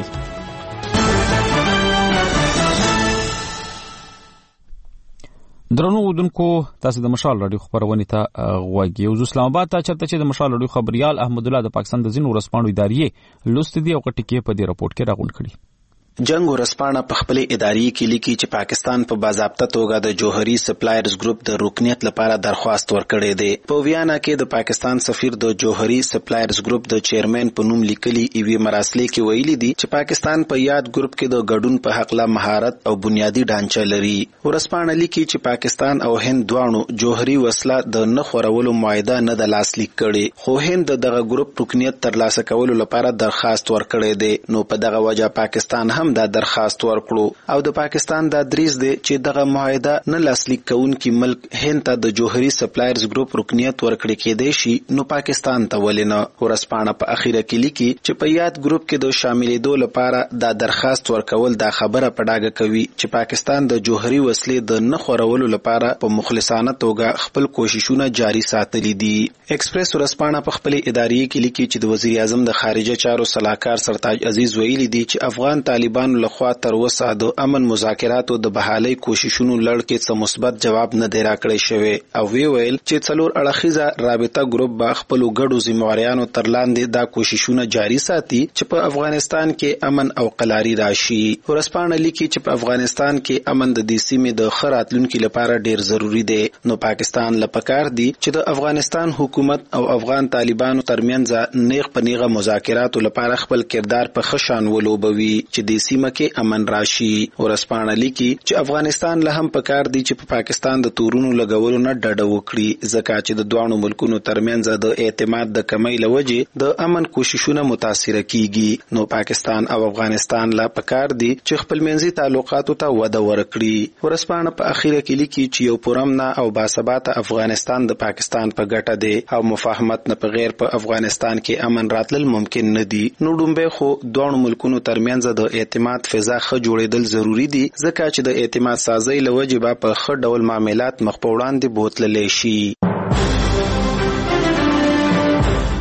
[SPEAKER 1] درنو ودونکو تاسو د مشال رادیو خبرونه ته غوږی او اسلام آباد ته چرته چې د مشال رادیو خبريال احمد الله د پاکستان د ځینو ورسپانو ادارې لوست دي او کټکې په دې راپورټ کې راغون کړي.
[SPEAKER 4] جنگ ورسپانه په خپل اداري کې لیکي چې پاکستان په باضابطه توګه د جوهري سپلایرز ګروپ د رکنیت لپاره درخواست ورکړی دی. په ویانا کې د پاکستان سفیر د جوهري سپلایرز ګروپ د چیرمن په نوم لیکلي ایوي مراسلې کې ویلي دي چې پاکستان په یاد ګروپ کې د ګډون په حق لا مهارت او بنیادی ډانچه لري. ورسپانه لیکي چې پاکستان او هند دواړو جوهري وسله د نه خورولو معاهده نه د لاسلیک کړي، خو هند دغه ګروپ رکنیت ترلاسه کولو لپاره درخواست ورکړی دی. نو په دغه وجه پاکستان هم دا درخواست ورکړو او د پاکستان دا دریز دی چې دغه معاهده نه لاسلیک کوونکی ملک هند ته د جوهري سپلایرز ګروپ رکنیت ورکړي کېدای شي، نو پاکستان ته ولې نه. ورسپانه په اخیره کې لیکي چې په یاد ګروپ کې د شاملېدو لپاره دا درخواست ورکول دا خبره په ډاګه کوي چې پاکستان د جوهري وسلې د نه خورولو لپاره په مخلصانه توګه خپل کوششونه جاري ساتلي دي. ایکسپریس ورسپانه په خپل ادارې کې لیکي چې د وزیر اعظم د خارجه چارو صلاحکار سرتاج عزیز ویلي دي چې افغان طالبانو لخوا تر اوسه د امن مذاکراتو د بحالۍ کوششونو لړ کې څه مثبت جواب نه دی راکړی شوی او ویل چې څلور اړخیزه رابطه ګروپ به خپل ګډو ذمہواریانو تر لاندې دا کوششونه جاري ساتي چې په افغانستان کې امن او قلاري راشي. ورسپانه لیکي چې په افغانستان کې امن د دې سیمې د ښه راتلونکي لپاره ډیر ضروری دی. نو پاکستان لپاره دی چې د افغانستان حکومت او افغان طالبانو ترمنځ نیغ په نیغه مذاکراتو لپاره خپل کردار په ښه شان ولوبوي چې د سیمه کې امن راشي. ورسپانه لیکي چې افغانستان له هم پکار دی چې په پاکستان د تورونو لګولو نه ډډه وکړي ځکه چې د دوه ملکونو ترمنځ د اعتماد د کمی لوجه د امن کوششونه متاثر کیږي. نو پاکستان او افغانستان لا پکار دی چې خپل منځي تعلقاتو ته وده ورکړي. ورسپانه په اخیره کې لیکي چې یو پرامن او باثباته افغانستان د پاکستان په ګټه دی او مفاهمت نه په غیر په افغانستان کې امن راتلل ممکن نه دی. نو ډومبه خو دوه ملکونو ترمنځ د اعتماد فضا ښه جوړېدل ضروری دي ځکه چې د اعتماد سازۍ له وجې به په ښه ډول معاملات مخ په وړاندې بوتللی شي.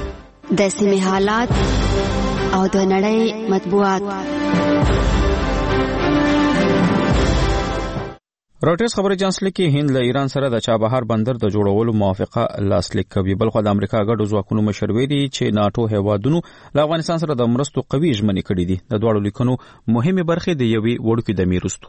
[SPEAKER 8] د سیمې حالات او د نړۍ مطبوعات.
[SPEAKER 1] رويټرز خبري اژانس لیکي هند له ایران سره د چابهار بندر د جوړولو موافقه لاسلیک کوي. بلخو د امریکا ګډو ځواکونو مشر ویلي چې ناتو هیوادونو له افغانستان سره د مرستو قوي ژمنې کړې دي. د دواړو لیکونو مهمه برخې د یوې وړوکې دمې وروسته.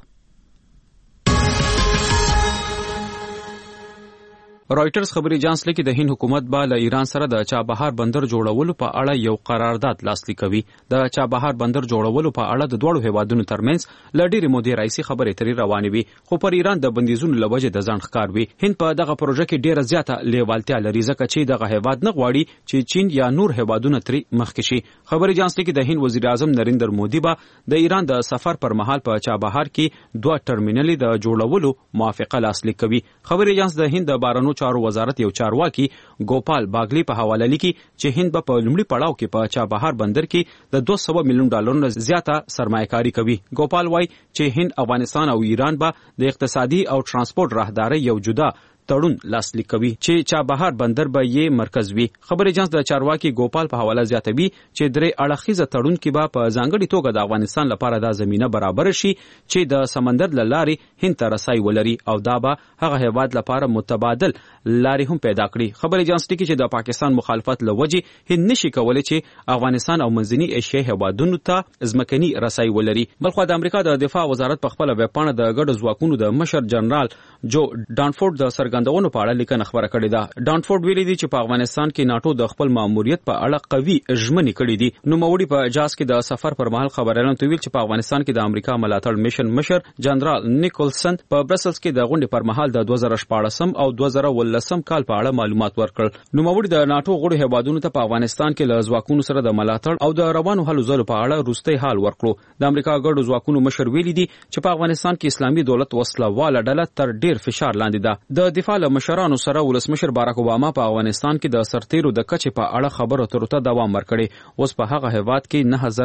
[SPEAKER 1] رويټرز خبري اژانس لیکي د هند حکومت به له ایران سره د چابهار بندر جوړولو په اړه یو قرارداد لاسلیک کوي. د چابهار بندر جوړولو په اړه د دوړو هیوادونو ترمنځ ل ډېرې مودې راځي خبرې ترې روانې وي، خو پر ایران د بندیزونو لوجه د ځان ښکار وي. هند په دغه پروژه کې ډېره زیاته لیوالتیا لري ځکه چې دغه هیواد نه غواړي چې چین یا نور هیوادونه ترې مخکې شي. خبري اژانس لیکي د هند وزیر اعظم نریندر مودي به د ایران د سفر پر مهال په چابهار کې 2 ټرمینل د جوړولو موافقه لاسلیک کوي. خبري اژانس د هند د بارنو چارو وزارت یو چارواکي ګوپال باګلی په حواله لیکي چې هند په لومړي پړاو کې په چابهار بندر کې د $200 میلیون زیاته سرمایه‌کاري کوي. ګوپال وایي چې هند، افغانستان او ایران به د اقتصادي او ترانسپورت راهداري یو جدا تړون لاسلیک کوي چې چابهار بندر به یې مرکز وي. خبري اژانس د چارواکي ګوپال په حواله زیاتوي چې درې اړخیزه تړون کې به په ځانګړي توګه د افغانستان لپاره د زمينه برابر شي چې د سمندر لارې هند ته رسای ولري او دا به هغه هیواد لپاره متبادل لارې هم پیدا کړي. خبري اژانس لیکي چې د پاکستان مخالفت لوجه هند نشي کولای چې افغانستان او منځني ایشیا هیوادونو ته ځمکني رسای ولري. بلخو د امریکا د دفاع وزارت په خپل ویب پاڼه د ګډو ځواکونو د مشر جنرال جو ډانفورد د څرګندونو په اړه لیکنه خبره کړې ده. ډانفورد ویلي دی چې په افغانستان کې ناتو د خپل ماموریت په اړه قوي ژمنې کړې دي. نو موري په اجازه کې د سفر پر مهال خبريالانو ته ویل چې په افغانستان کې د امریکا ملاتړ میشن مشر جنرال نیکولسن په برسلز کې د غونډې پر مهال د 2014 او 2018 کال په اړه معلومات ورکړل. نو موري د ناتو غړو هیوادونو ته په افغانستان کې له ځواکونو سره د ملاتړ او د روانو هلو ځلو په اړه وروستي حال ورکړو. د امریکا ګډو ځواکونو مشر ویلي دی چې په افغانستان کې اسلامي دولت وسله واله ډله تر ډیر فشار لاندې ده. د دفاع له مشرانو سره ولسمشر باراک اوباما په افغانستان کې د سرتیرو د کچې په اړه خبرو اترو ته دوام ورکړي. اوس په هغه هیواد کې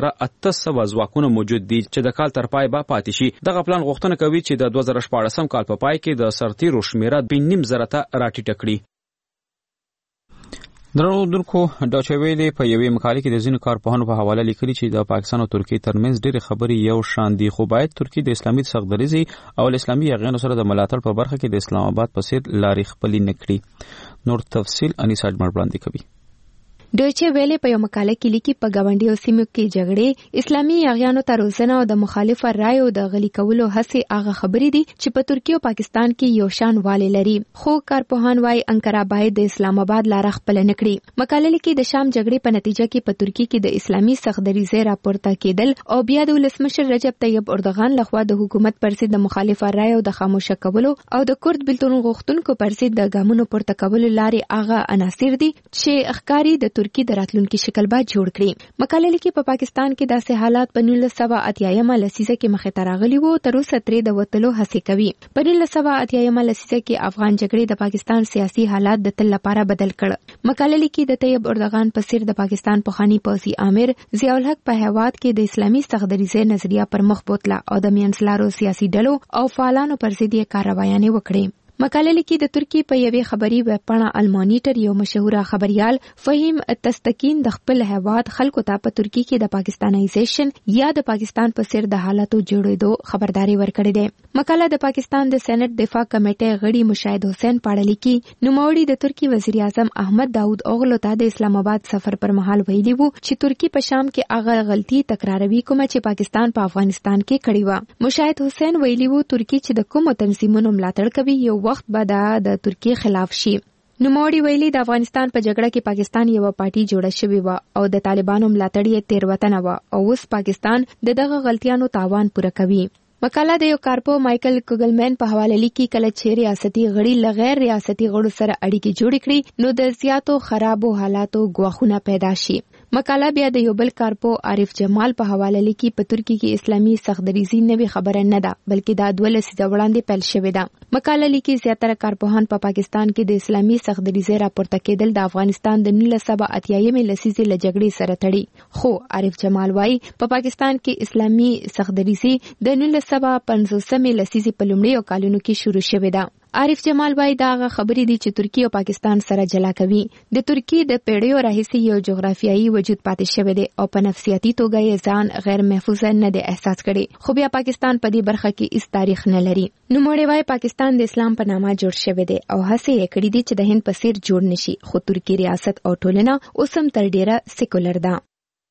[SPEAKER 1] 9800 ځواکونه موجود دي چې د کال تر پای به پاتې شي. دغه پلان غوښتنه کوي چې د 2014 کال په پای کې د سرتیرو شمیره 2.5 ته راټیټه کړي. درنو ډاچا ویلې په یوې مقالې کې د ځینو کارپوهانو په حواله لیکلي چې د پاکستان او ترکیې ترمنځ ډېرې خبرې یو شان دي، خو باید ترکیه د اسلامي څرګندريزي او اسلامي یغیانو سره د ملاتړ په برخه کې د اسلام آباد په څیر لارې خپلې نکړي. نور تفصیل انیس اجمل وړاندې کوي.
[SPEAKER 22] ډویچه ویلې په یو مقاله کې لیکي په ګاونډیو سیمو کې جګړې، اسلامي یغیانو ته روزنه او د مخالفه رایو د غلي کولو هڅې هغه خبرې دي چې په ترکیه او پاکستان کې یو شان والي لري. خو کارپوهان وايي انقره باید د اسلام آباد لار خپل نکړي. مقاله لیکي د شام جګړې په نتیجه کې په ترکیه کې د اسلامي څرګندريزي راپورته کېدل او بیا د ولسمشر رجب طیب اردوغان لخوا د حکومت پر ضد د مخالفه رایو د خاموشه کولو او د کورد بلتون غوښتونکو پر ضد د ګامونو پورته کولو لارې هغه عناصر دي چې اخکاری د ترکیه د راتلونکي شکل با جوړ کړي. مقاله لیکي په پاکستان کې داسې حالات په 1980 لسیزه کې مخې ته راغلي وو، تر اوسه ترې د وټلو هڅې کوي. په 1980 لسیزه کې افغان جګړې د پاکستان سیاسي حالات د تل لپاره بدل کړ. مقاله لیکي د طیب اردوغان په سیر د پاکستان پخوانی پوځي امیر ضیاء الحق په هیواد کې د اسلامي څرګندريزي نظریه پر مخ بوتله او د منځلارو سیاسي ډلو او فعالانو پر ضد یې کاروایانې وکړې. مقاله لیکي د ترکیه په یوې خبري ویب پاڼه المانیټر یو مشهور خبريال فهیم تستکین د خپل هیواد خلکو ته په ترکیه کې د پاکستانایزیشن یا د پاکستان په سر د حالاتو جوړېدو خبرداري ورکړې ده. مقاله د پاکستان د سېنات دفاع کمیټې غړي مشاهد حسین پاړه لیکي نوموړي د ترکیه وزیر اعظم احمد داود اوغلو ته د اسلام آباد سفر پر مهال ویلي وو چې ترکیه په شام کې هغه غلطي تکراروي کومه چې پاکستان په افغانستان کې کړې و. مشاهد حسین ویلي وو ترکیه چې د کومو تنظیمونو ملاتړ کوي یو وخت به د ترکیه خلاف شي. نوموړي ویلي د افغانستان په جګړه کې پاکستان یو پارټي جوړه شوې و او د طالبانو ملاتړ یې تیروتنه و او اوس پاکستان دغه غلطیانو تاوان پوره کوي. مقاله د یو کارپو مایکل کوګلمن په حواله لیکي کله چې ریاستي غړي لغیر ریاستي غړو سره اړیکې جوړې کړي نو د زیاتو خرابو حالاتو ګواښونه پیدا شي. مقاله بیا د یو بل کارپو عارف جمال په حواله لیکي په ترکیه کې اسلامي څرګندريزي نوې خبره نه ده بلکې دا 12 لسیزه وړاندې پیل شوې ده. مقاله لیکي زیاتره کارپوهان په پاکستان کې د اسلامي څرګندريزي راپورته کېدل د افغانستان د 1980 لسیزې له جګړې سره تړي. خو عارف جمال وايي په پاکستان کې اسلامي څرګندريزي د 1950 لسیزې په لومړیو کالونو کې شروع شوې ده. عارف جمال وای دا خبرې دي چې ترکیه او پاکستان سره جلا کوي. د ترکیه د پیړیو راهیسې یو جغرافیایي وجود پاتې شوی دی او په نفسیاتي توګه یې ځان غیر محفوظ نه دی احساس کړي، خو بیا پاکستان په دې برخه کې هیڅ تاریخ نه لري. نو موږ وای پاکستان د اسلام په نامه جوړ شوی دی او هڅه یې کړې دي چې د هند په څیر جوړ نشي، خو ترکی ریاست او ټولنه اوس هم تر ډیره سیکولر ده.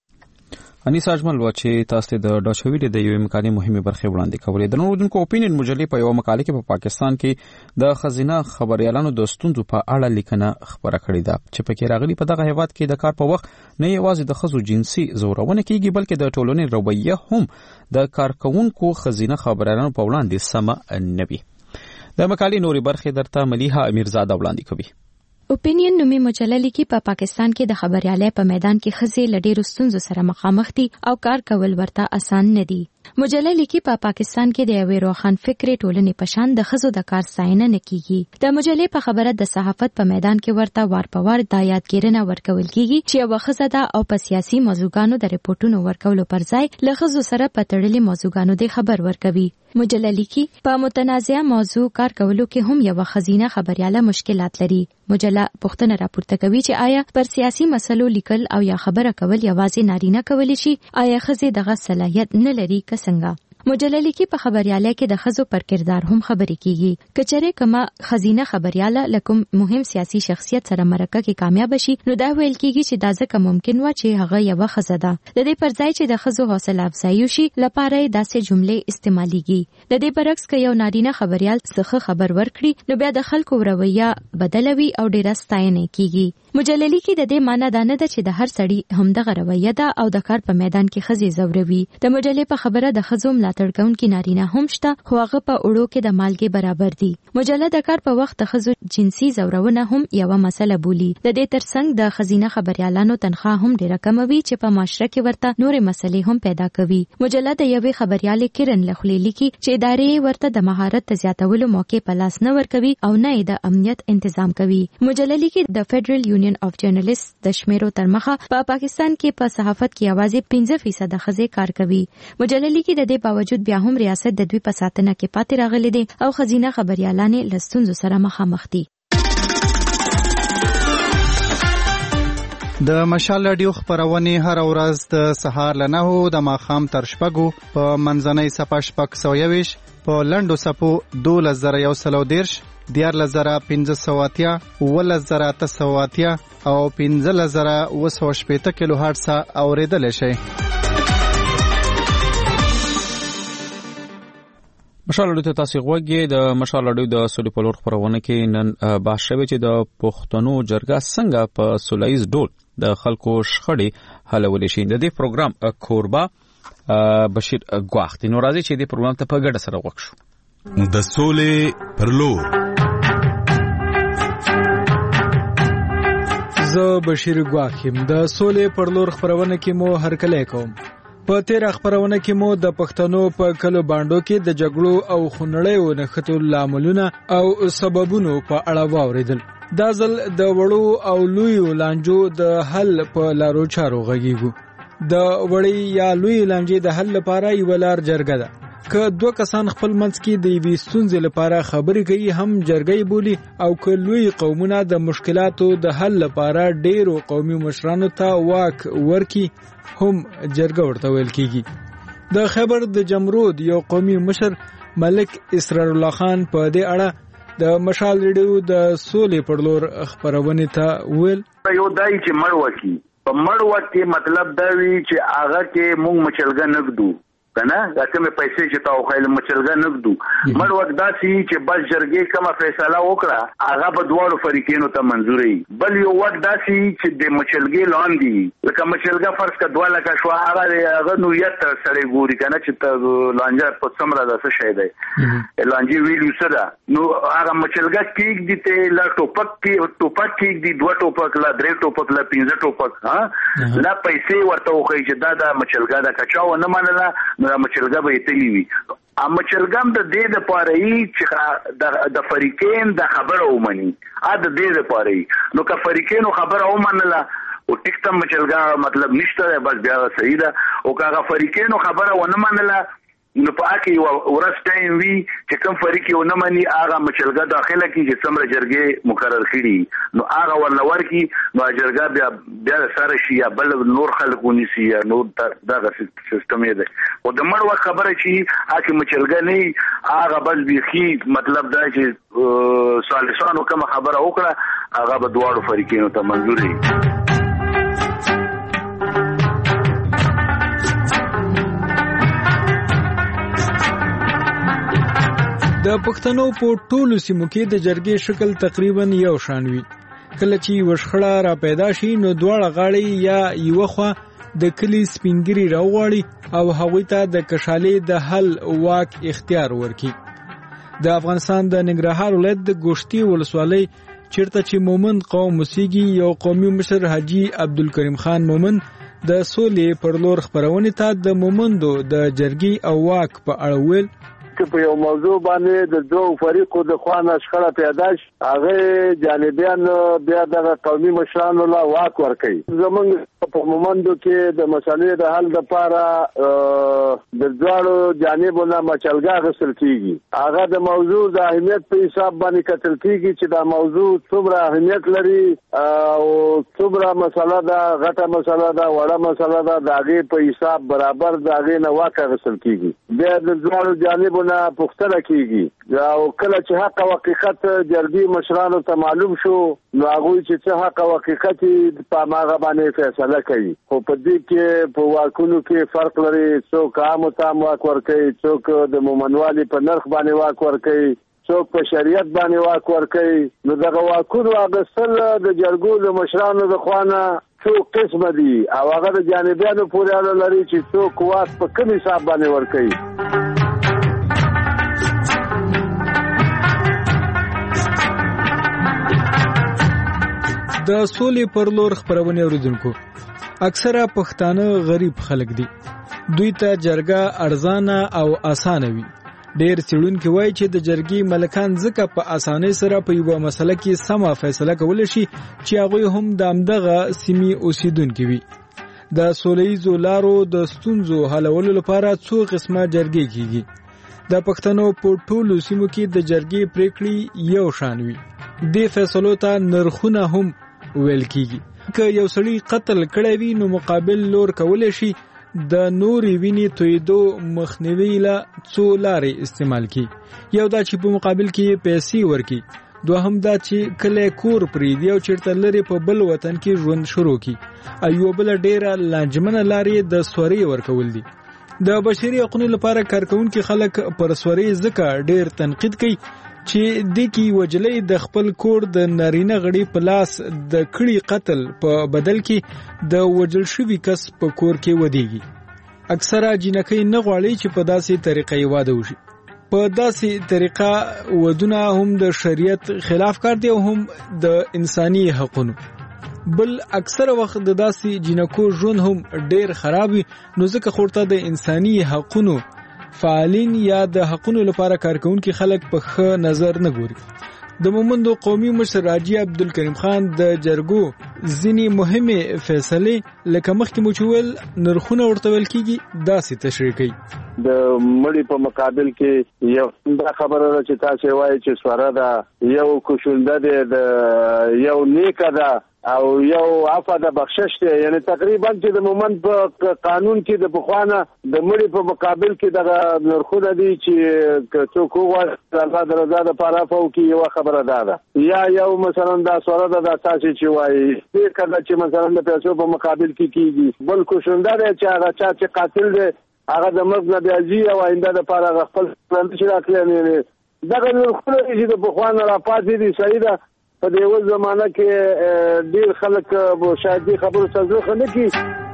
[SPEAKER 1] انیس اجمل و چې تاسو د ډاچوي د یو امکاني مهمه برخه وړاندې کولې. د نوردونکو اپینین مجلې په یو مقاله کې په پاکستان کې د خزینه خبريالانو د ستونزو په اړه لیکنه خبره کړې ده چې پکې راغلي په دغه هیواد کې د کار په وخت نه یوازې د خزو جنسي زورونه کېږي بلکې د ټولنې رویه هم د کارکونکو خزینه خبريالانو په وړاندې سم نه وي. د مقالې نوري برخه درته ملیحه امیرزاده وړاندې کوي.
[SPEAKER 22] اوپینین نومي مجله لیکي په پاکستان کې د خبريالۍ په میدان کې ښځې له ډېرو ستونزو سره مخامخ دي او کار کول ورته اسان نه دي. مجله لیکي په پاکستان کې د یوې روښان فکرې ټولنې په شان د ښځو د کار ستاینه نه کیږي. د مجلې په خبره د صحافت په میدان کې ورته وار په وار د یادګیرنه ورکول کیږي چې یوه ښځه ده او په سیاسي موضوعګانو د ریپورتونو ورکولو پر ځای له ښځو سره په تړلي موضوعګانو د خبر ورکوي. مجله لیکي په متنازعه موضوع کار کولو کې هم یوه خزینه خبرياله مشکلات لري. مجله پوښتنه راپورته کوي چې آیا پر سیاسي مسلو لیکل او یا خبره کول یوازې نارینه کولی شي؟ آیا ښځې دغه صلاحیت نه لري که څنګه؟ مجله لیکي په خبريالۍ کې د ښځو پر کردار هم خبرې کیږي. کچره کما خزینه خبرياله لکم مهم سیاسي شخصیت سره مرکه کې کامیاب شي نو دا ویل کیږي چې دا ځکه ممکن و چې هغه یو ښځه ده. د دې پر ځای چې د ښځو حوصله افزایي شي لپاره داسې جملې استعماليږي. د دې برعکس که یو نارینه خبريال څخه خبر ورکړي نو بیا د خلکو رویه بدلوي او ډیره ستاینه کیږي. مجله لیکي د دې معنی دا نه ده چې د هر سړي همدغه رویه ده او د کار په میدان کې ښځې زوروي. د مجلې په خبره د ښځو ملاتړ کوونکي نارینه هم شته خو هغه په اوړو کې د مالګې برابر دي. مجله د کار په وخت د ښځو جنسي زورونه هم یوه مسله بولي. د دې ترڅنګ د خزینه خبريالانو تنخواه هم ډیره کموي چې په معاشره کې ورته نورې مسلې هم پیدا کوي. مجله د یوې خبريالې کرن لخلې لیکي چې ادارې ورته د مهارت د زیاتولو موقع په لاس نه ورکوي او نه د امنیت تنظیم کوي. مجله لیکي د فدرل یونین اف جرنالیست د شمیرو تر مخه په پاکستان کې په صحافت کې یوازې 5% ښځې کار کوي. مجله لیکي د دې باوجود بیا هم ریاست د دوی په ساتنه کې پاتې راغلي دي او خزینه خبريالانې له ستونزو سره مخامخ دي.
[SPEAKER 5] د مشال رادیو خبرونه هر ورځ د سهار له 9 د ماښام تر 6 په منځنۍ صفه 6 په لندو صفو 2110 14580 11880 او 15080 کیلو هرتز اوریدل شي.
[SPEAKER 1] مشال اډو ته تاسو غوږی د مشال اډو د سولې په لور خبرونه کې نن بحث شوی چې د پښتنو جرګه څنګه په سولهییز ډول د خلکو شخړې حلول شي. د دې پروګرام کوربه بشیر ګواختی نو راځي چې دې پروګرام ته په ګډه سره وښو.
[SPEAKER 10] د سولې پر لور
[SPEAKER 8] زه بشیر ګواخیم د سولې پر لور خبرونه کې مو هرکلی کوم. په تیر خبرونه کې مو د پښتنو په کلو باندې کې د جګړو او خونړیو نښتو لاملونه او سببونو په اړه واوریدل. دا ځل د وړو او لویو لانجو د حل په لارو چارو غږیږو. د وړي یا لوی لانجې د حل لپاره یو لار جرګه ده. که دوه کسان خپل منځ کې د یوې ستونزې لپاره خبرې کوي هم جرګې بولي او که لوی قومونه د مشکلاتو د حل لپاره ډېرو قومي مشرانو ته واک ورکي هم جرګه ورته ویل کیږي. د خیبر د جمرود یو قومي مشر ملک اسرار الله خان په دې اړه د مشال ریډیو د سولې پر لور خبرونه ته ویل
[SPEAKER 23] یو دای چې مړ وکی په مړ وخت کې مطلب دا وی چې هغه کې مونږ مچلګه نګدو کنه دا کومه پیسې چې تاسو خایل مچلګه نګدو مړ وخت دا چې بس جرګې کومه فیصله وکړه هغه په دوه فریقینو ته منزوري بل یو وخت دا چې د مچلګې لاندې لکه مچلګه فرض کا 2 لک شو هغه نو یت سره ګوري کنه چې ته لانجه په سمره د څه شي دی لانجه ویلو سره نو هغه مچلګه کېږي دي ته لا ټوپک کېږي دي 2 ټوپک لا 3 ټوپک لا 5 ټوپک ها لا پیسې ورته وخی چې دا مچلګه دا کچاو نه منله نو مچلګه به تلی وي مچلګم د دې د پاره چې د فریقین د خبره ومني د دې د پاره نو که فریقینو خبره ومنله او ټیکټم مچلګه مطلب نشته بس بیا صحیح ده او که فریقینو خبره ونه منله نو په اکی ورس ټایم وی چې کوم فریق یو نه مني هغه مچلګه داخله کی چې څومره جرګې مقرر کړي نو هغه ورنور کی نو جرګه بیا سره شي یا بل نور خلک ونیسي یا نور دغه سیستم دی او د مړ وخت خبره چې اکی مچلګه نه هغه بس بيخي مطلب دا چې سالسانو کوم خبره وکړه هغه به دواړو فریقینو ته منظور وي.
[SPEAKER 8] د پښتنو په ټولو سیمو کې د جرګې شکل تقریبا یو شان وي. کله چې وشخړه را پیدا شي نو دواړه غاړې یا یو خوا د کلی سپینګری راوړي او هغوی ته د کشالې د حل واک اختیار ورکړي. د افغانستان د ننګرهار ولایت د ګوشتي ولسوالۍ چیرته چې مومند قوم مسیږي یو قومي مشر حاجی عبدالکریم خان مومند د سولې پر لور خبرونه ته د مومندو د جرګې او واک په اړه ویل
[SPEAKER 3] په یو موضوع باندې د دوه فریقو د خوانه شخړه پیدا شي هغه جانبیان بیا د قومي مشرانو لا واک ورکړي. زمونږ په مومندو کې د مسالې د حل لپاره د ځوړو جانبونو مچلګا غسل کیږي. هغه د موضوع د اهمیت په حساب باندې کتل کیږي چې دا موضوع څومره اهمیت لري او څومره مسله دا غټه مسله دا وړه مسله دا دغه په حساب برابر دغه نه واک غسل کیږي. بیا د ځوړو جانبونو پختره کیږي او کله چې حق او حقیقت جرګې مشرانو ته معلوم شو نو هغه چې څه حق او حقیقت په ماغه باندې فیصله کوي. خو په دې کې په واکونو کې فرق لري. څوک عام تام واک ورکوي، څوک د مومنوالي په نرخ باندې واک ورکوي، څوک په شریعت باندې واک ورکوي. نو دغه واکونو اغوستل د جرګو د مشرانو د خوانه څو قسم دي او هغه د جانبیانو پورې اړه لري چې څوک واک په کوم حساب باندې ورکوي.
[SPEAKER 8] د سولې پر لور خبرونه اوریدونکو اکثره پښتانه غریب خلک دي. دوی ته جرګه ارزانه او اسانه وي. ډېر څېړونکي وایي چې د جرګې ملکان ځکه په اسانۍ سره په یوه مسله کې سمه فیصله کولی شي چې هغوی هم د همدغه سیمې اوسیدونکي وي. د سولیزو لارو د ستونزو حلولو لپاره څو قسمه جرګې کیږي. د پښتنو په ټولو سیمو کې د جرګې پریکړې یو شان وي. دې فیصلو ته نرخونه هم ویل کیږي. که یو سړی قتل کړی وي نو مقابل لور کولی شي د نورې وینې تویدو مخنیوي له څو لارې استعمال کړي. یو دا چې په مقابل کې پیسې ورکړي. دوهم دا چې کله کور پرېږدي او چېرته لرې په بل وطن کې ژوند شروع کړي. او یوه بله ډېره لانجمنه لارې د سورۍ ورکول دي. د بشري حقونو لپاره کارکوونکي خلک پر سورۍ ځکه ډېر تنقید کوي چې د کی وجلې د خپل کور د نارینه غړي په لاس د کړي قتل په بدل کې د وجل شوی کس په کور کې ودیږي. اکثره جنکۍ نه غواړي چې په داسې طریقې واده وشي. په داسې طریقه ودونه هم د شریعت خلاف کار دی او هم د انساني حقونو. بل اکثر وخت د داسې جنکو ژوند هم ډېر خراب وي. نو ځکه خورته د انساني حقونو فعالین یا د حقونو لپاره کارکونکي خلک په ښه نظر نه ګوري. د مومندو قومي مشر حاجی عبدالکریم خان د جرګو ځینې مهمې فیصلې لکه مخکې مو چې ویل نرخونه ورته ویل کېږي داسې تشریح کوي.
[SPEAKER 3] د مړي په مقابل کې یو دا خبره ده چې تاسو وایي چې سواره ده، یو کوشنده ده، د یو نیکه ده او یو عفو د بخشش دی. یعنی تقریبا چې د مومند په قانون کې د بخوانه د مړي په مقابل کې دغه نرخونه دي چې څوک وغواړي الله د رضا لپاره عفو کې یو خبره ده. یا یو مثلا دا سواره ده تاسو چې وایي دې کله چې مثلا د پیسو په مقابل کې کیږي. بل کوشنده دی چې هغه چا چې قاتل دی هغه د مرګ نه بیاځي او آینده لپاره خپل پلان چې راکړي. دغه نرخونه چې د بخوانه راپاتې دي صحیح ده. په دې زمانہ کې ډیر خلک شاید دې خبرو څه نه کوي.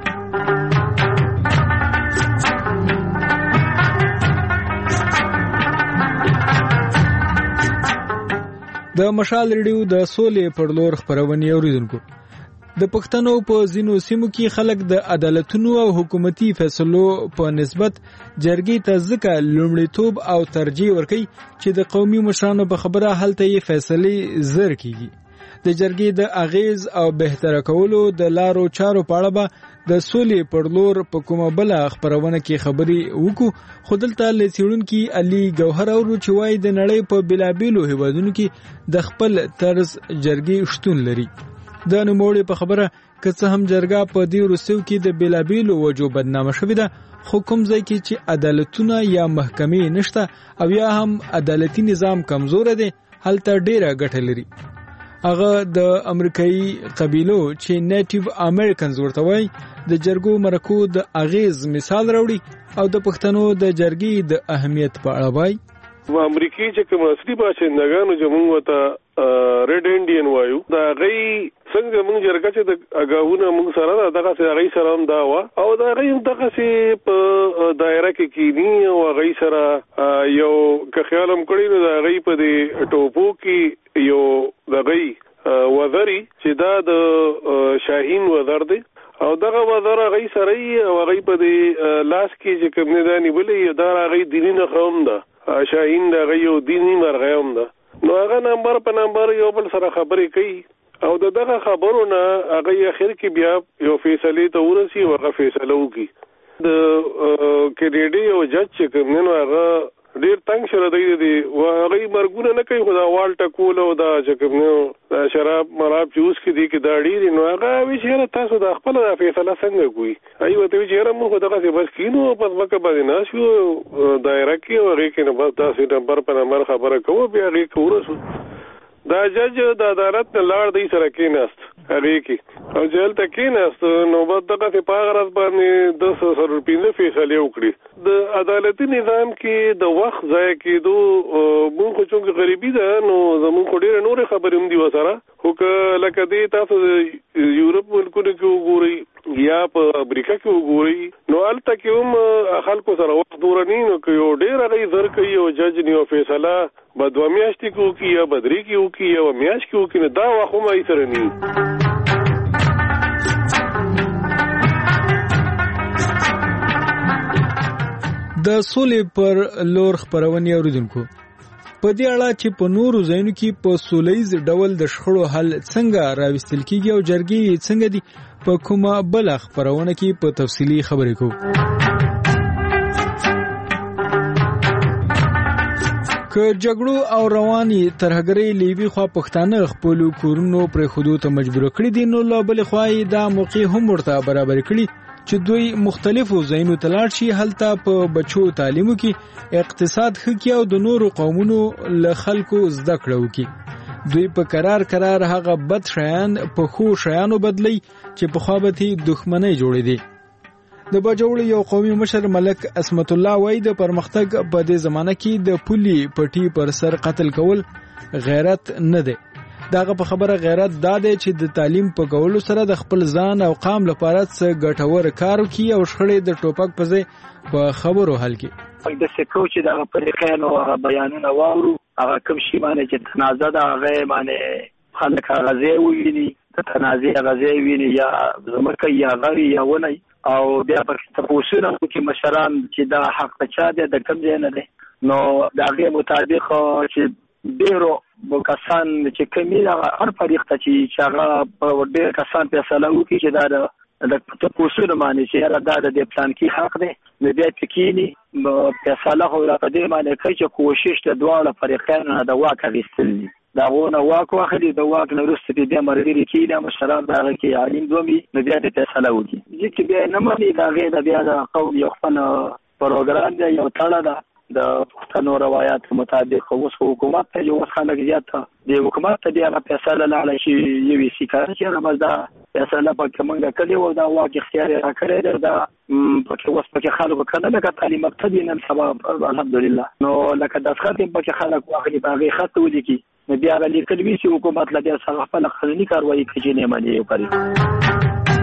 [SPEAKER 8] د مشال ریډیو د سولې پر لور خبرونه اوریدونکو د پښتنو په ځینو سیمو کې خلک د عدالتونو او حکومتي فیصلو په نسبت جرګې ته ځکه لومړیتوب او ترجیح ورکوي چې د قومي مشرانو په خبره هلته یې فیصلې زر کیږي. د جرګې د اغیز او بهتره کولو د لارو چارو په اړه به د سولې پر لور په کومه بل خبرونه کې خبري وکړو خو دلته لڅیړونکو علي جوهر اورو چې وايي د نړۍ په بلابلو هیوادونو کې د خپل طرز جرګې شتون لري د نوموړي په خبره که څه هم جرګه په دې روسیو کې د بلابلو وجو بدنامه شوې ده خو کوم ځای کې چې عدالتونه یا محکمې نشته او یا هم عدالتي نظام کمزور دی هلته ډیره ګټه لري هغه د امریکایي قبیلو چې نیټیو امریکنز ورته وایي د جرګو مرکو د اغیز مثال راوړي او د پښتنو د جرګې د اهمیت په اړه وایي
[SPEAKER 2] و امریکای چې کوم اصلي باشندگانو چې موږ ته ریډ انډین وایو دا غي څنګه موږ جرګه چې د اگاونه موږ سره دغه سره غي سره هم دا وا او دا غي دغه سي په دایره کې کینی او غي سره یو که خیال هم کړی نو دا غي په دې ټوپو کې یو دغه وذري چې دا د شاهین وذر دی او دغه وذر غي سره او غي په دې لاس کې چې کوم نه دانی بلې دا غي دیني نه خوم ده شاهین دا غي یو دیني مرغوم ده نو هغه نمبر په نمبر یو بل سره خبرې کوي او دغه خبرونه هغه اخر کې بیا یو فیصله ته ورسي او هغه فیصله وکي د کېډي او جج چې کوم نه هغه ډیر تنگ شره دی او هغه مرګونه نه کوي خدا والټ کول او دا چې کوم نه شراب مراب جوس کې دي کې دا ډیر نو هغه وی چې تاسو د خپل فیصله څنګه کوي ایو ته چې موږ دغه څه بس کینو په وکه باندې ناشو دایره کې او هغه کې نه بس تاسو نمبر په نمبر خبره کوو بیا هغه کورسو دا جج د عدالت نه لاړ دی سره کېناست هغه کې او جیل ته کېناست نو بعد دغه په پاغرز باندې 200 روپیه فیصله وکړي د عدالتي نظام کې د وخت ضایع کېدو موږ چې غریبي ده نو زموږ ډېر نور خبرې هم دي وسره خو لکه دې تاسو یورپ ملکونو کې وګورئ یا په امریکا کې وګورئ نو الته کې هم خلکو سره وخت دورنی نو کې یو ډېر غي زر کوي او جج نیو فیصله بدو میاشتې کې وکي یا بدري کې وکي یا میاشت کې وکي دا واخو مې سره ني
[SPEAKER 8] د سولې پر لور خبرونه اوریدونکو په دې اړه چې په نورو ځایونو کې په سولېز ډول د شخړو حل څنګه راوستل کیږي او جرګې څنګه دي په کومه بل خبرونه کې په تفصیلی خبرې کوو که جګړو او رواني ترهګرۍ لیوي خوا پښتانه خپل کورونو پر خودو ته مجبور کړی دي نو لا بل خوای دا موقع هم ورته برابر کړی چې دوی مختلفو ځایونو ته لاړ شي هلته په بچو تعلیمو کې اقتصاد خکې او د نورو قومونو له خلکو زده کړه وکړي دوی په قرار هغه بد شیان په خو شیانو بدلی چې په خوابتي دښمنۍ جوړې دي د بجوړ یو قومي مشر ملک اسمت الله وای د پرمختګ په دې زمانه کې د پولي پټي پر سر قتل کول غیرت نه دی داغه په خبره غیرت داده چې د تعلیم په کولو سره د خپل ځان او قام لپاره څه ګټور کار وکړي او شخړې د ټوپک په ځای په خبرو حل کړي
[SPEAKER 20] د سکو چې د پریکانو بیانونه واورو هغه کوم شی باندې چې تنازع ده هغه باندې خلک غزي ویني د تنازع غزي ویني یا زمکه یا غری یا ونی او بیا په تاسو نه کې مشران چې دا حق چا ده د کوم ځای نه ده نو دا غي مطابق چې ډیرو کسان چې کمیله هر فریق ته چې هغه په ډیر کسان په فیصله وکړي چې دا د تاسو نه معنی چې دا د پلان کې حق دی نو بیا تکینی فیصله هو را قدمه باندې کوي چې کوشش د دواړو فریقانو د واقع غوښتل دا غونه واقع اخلي د واقع نورسته د مرګري کې د مشران دغه کې عالم دومي نو بیا د فیصله وکړي چې بیا نه معنی دا غیر بیا د قوم یو خپل پروګرام دی یو تړه ده د پښتنو روایت مطابق اوس حکومت ته یو خلک زیات دی حکومت ته بیا فیصله لاله شي یوې سیکار چې راځي دا فیصله په کومه کلی و دا واقع اختیار راکړی دا په اوس په خلکو کنه لکه تعلیم مبتدی نن سبا الحمدلله نو لکه د خاطر په خلک واخلي باغی خط ودی نو بیا غلی کلوي چې حکومت لا بیا سره خپل قانوني کاروایی کوي نه مانی یو کوي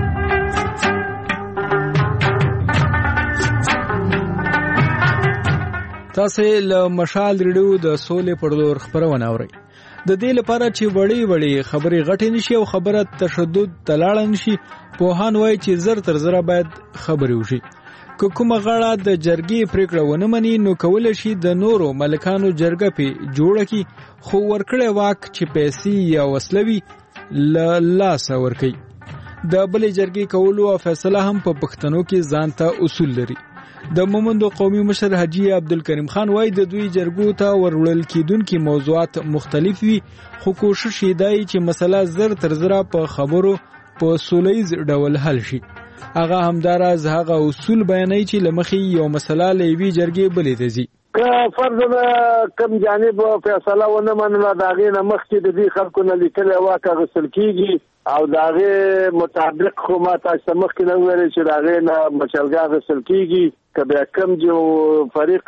[SPEAKER 8] تاسو له مشال ریډیو د سولې پر لور خبرونه اورئ د دې لپاره چې وړي خبرې غټې نشي او خبره تشدد تلاړ نشي پوهان وایي چې زر تر زر باید خبرې وشي که کومه غاړه د جرګې پریکړه ونه مني نو کول شي د نورو ملکانو جرګه په جوړه کی خو ورکړې واک چې پیسې یا وسلوي لاس ورکي د بلې جرګې کولو او فیصله هم په پښتنو کې ځان ته اصول لري. د مومندو قومي مشر حاجی عبدالکریم خان وایي د دوی جرګو ته ورولل کیدونکي موضوعات مختلف وي، خو کوشش یې دی چې مسله زر تر زره په خبرو په سولهییز ډول حل شي. هغه همداراز هغه اصول بیانوي چې له مخې یو مسله له یوې جرګې بلې ته ځي.
[SPEAKER 3] که فرض کم جانب فیصله ونه منله د هغې نه مخکې د دې خلکو نه لیکلی واک اخیستل کېږي او د هغې مطابق خو ما تاسو ته مخکې نه وویلې چې د هغې نه مشرګاه اخیستل کېږي. که بیا کم جو فریق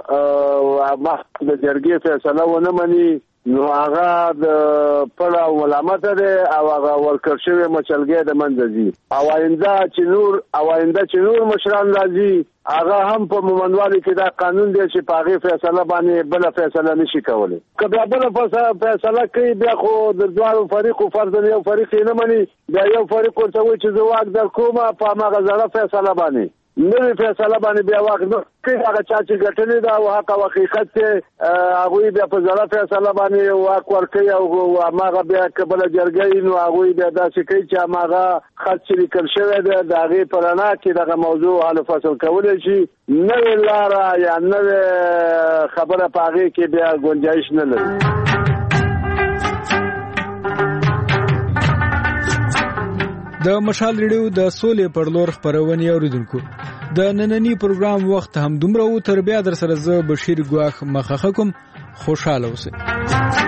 [SPEAKER 3] د جرګې فیصله ونه مني نو هغه د پړ او ملامته دی او هغه ورکړ شوی مچلګۍ د منځه ځي او آینده چې نور مشران راځي هغه هم په مومندوالي کې دا قانون دی چې په هغې فیصله باندې بله فیصله نشي کولی. که بیا بله فیصله کوي بیا خو د دواړو فریقو فرضاً یو فریق یې نه مني، بیا یو فریق ورته وایي چې زه واک در کوم په هماغه زړه فیصله باندې نوې فیصله باندې بیا واک نه کوي. هغه چا چې ګټلې ده او حق او حقیقت دی هغوی بیا په زړه فیصله باندې واک ورکوي او هماغه بیا که بله جرګه نو هغوی بیا داسې کوي چې هماغه خط چې لیکل شوی دی د هغې په رڼا کې دغه موضوع حل فصل کولی شي. نوې لاره یا نوې خبره په هغې کې بیا ګنجایش نه لري.
[SPEAKER 8] د مشال ریډیو د سولې پر لور خپرونې اوریدونکو، د نننی پروګرام وخت هم دومره و. تر بیا در سره زه بشیر ګواخ مخه کوم. خوشاله اوسئ.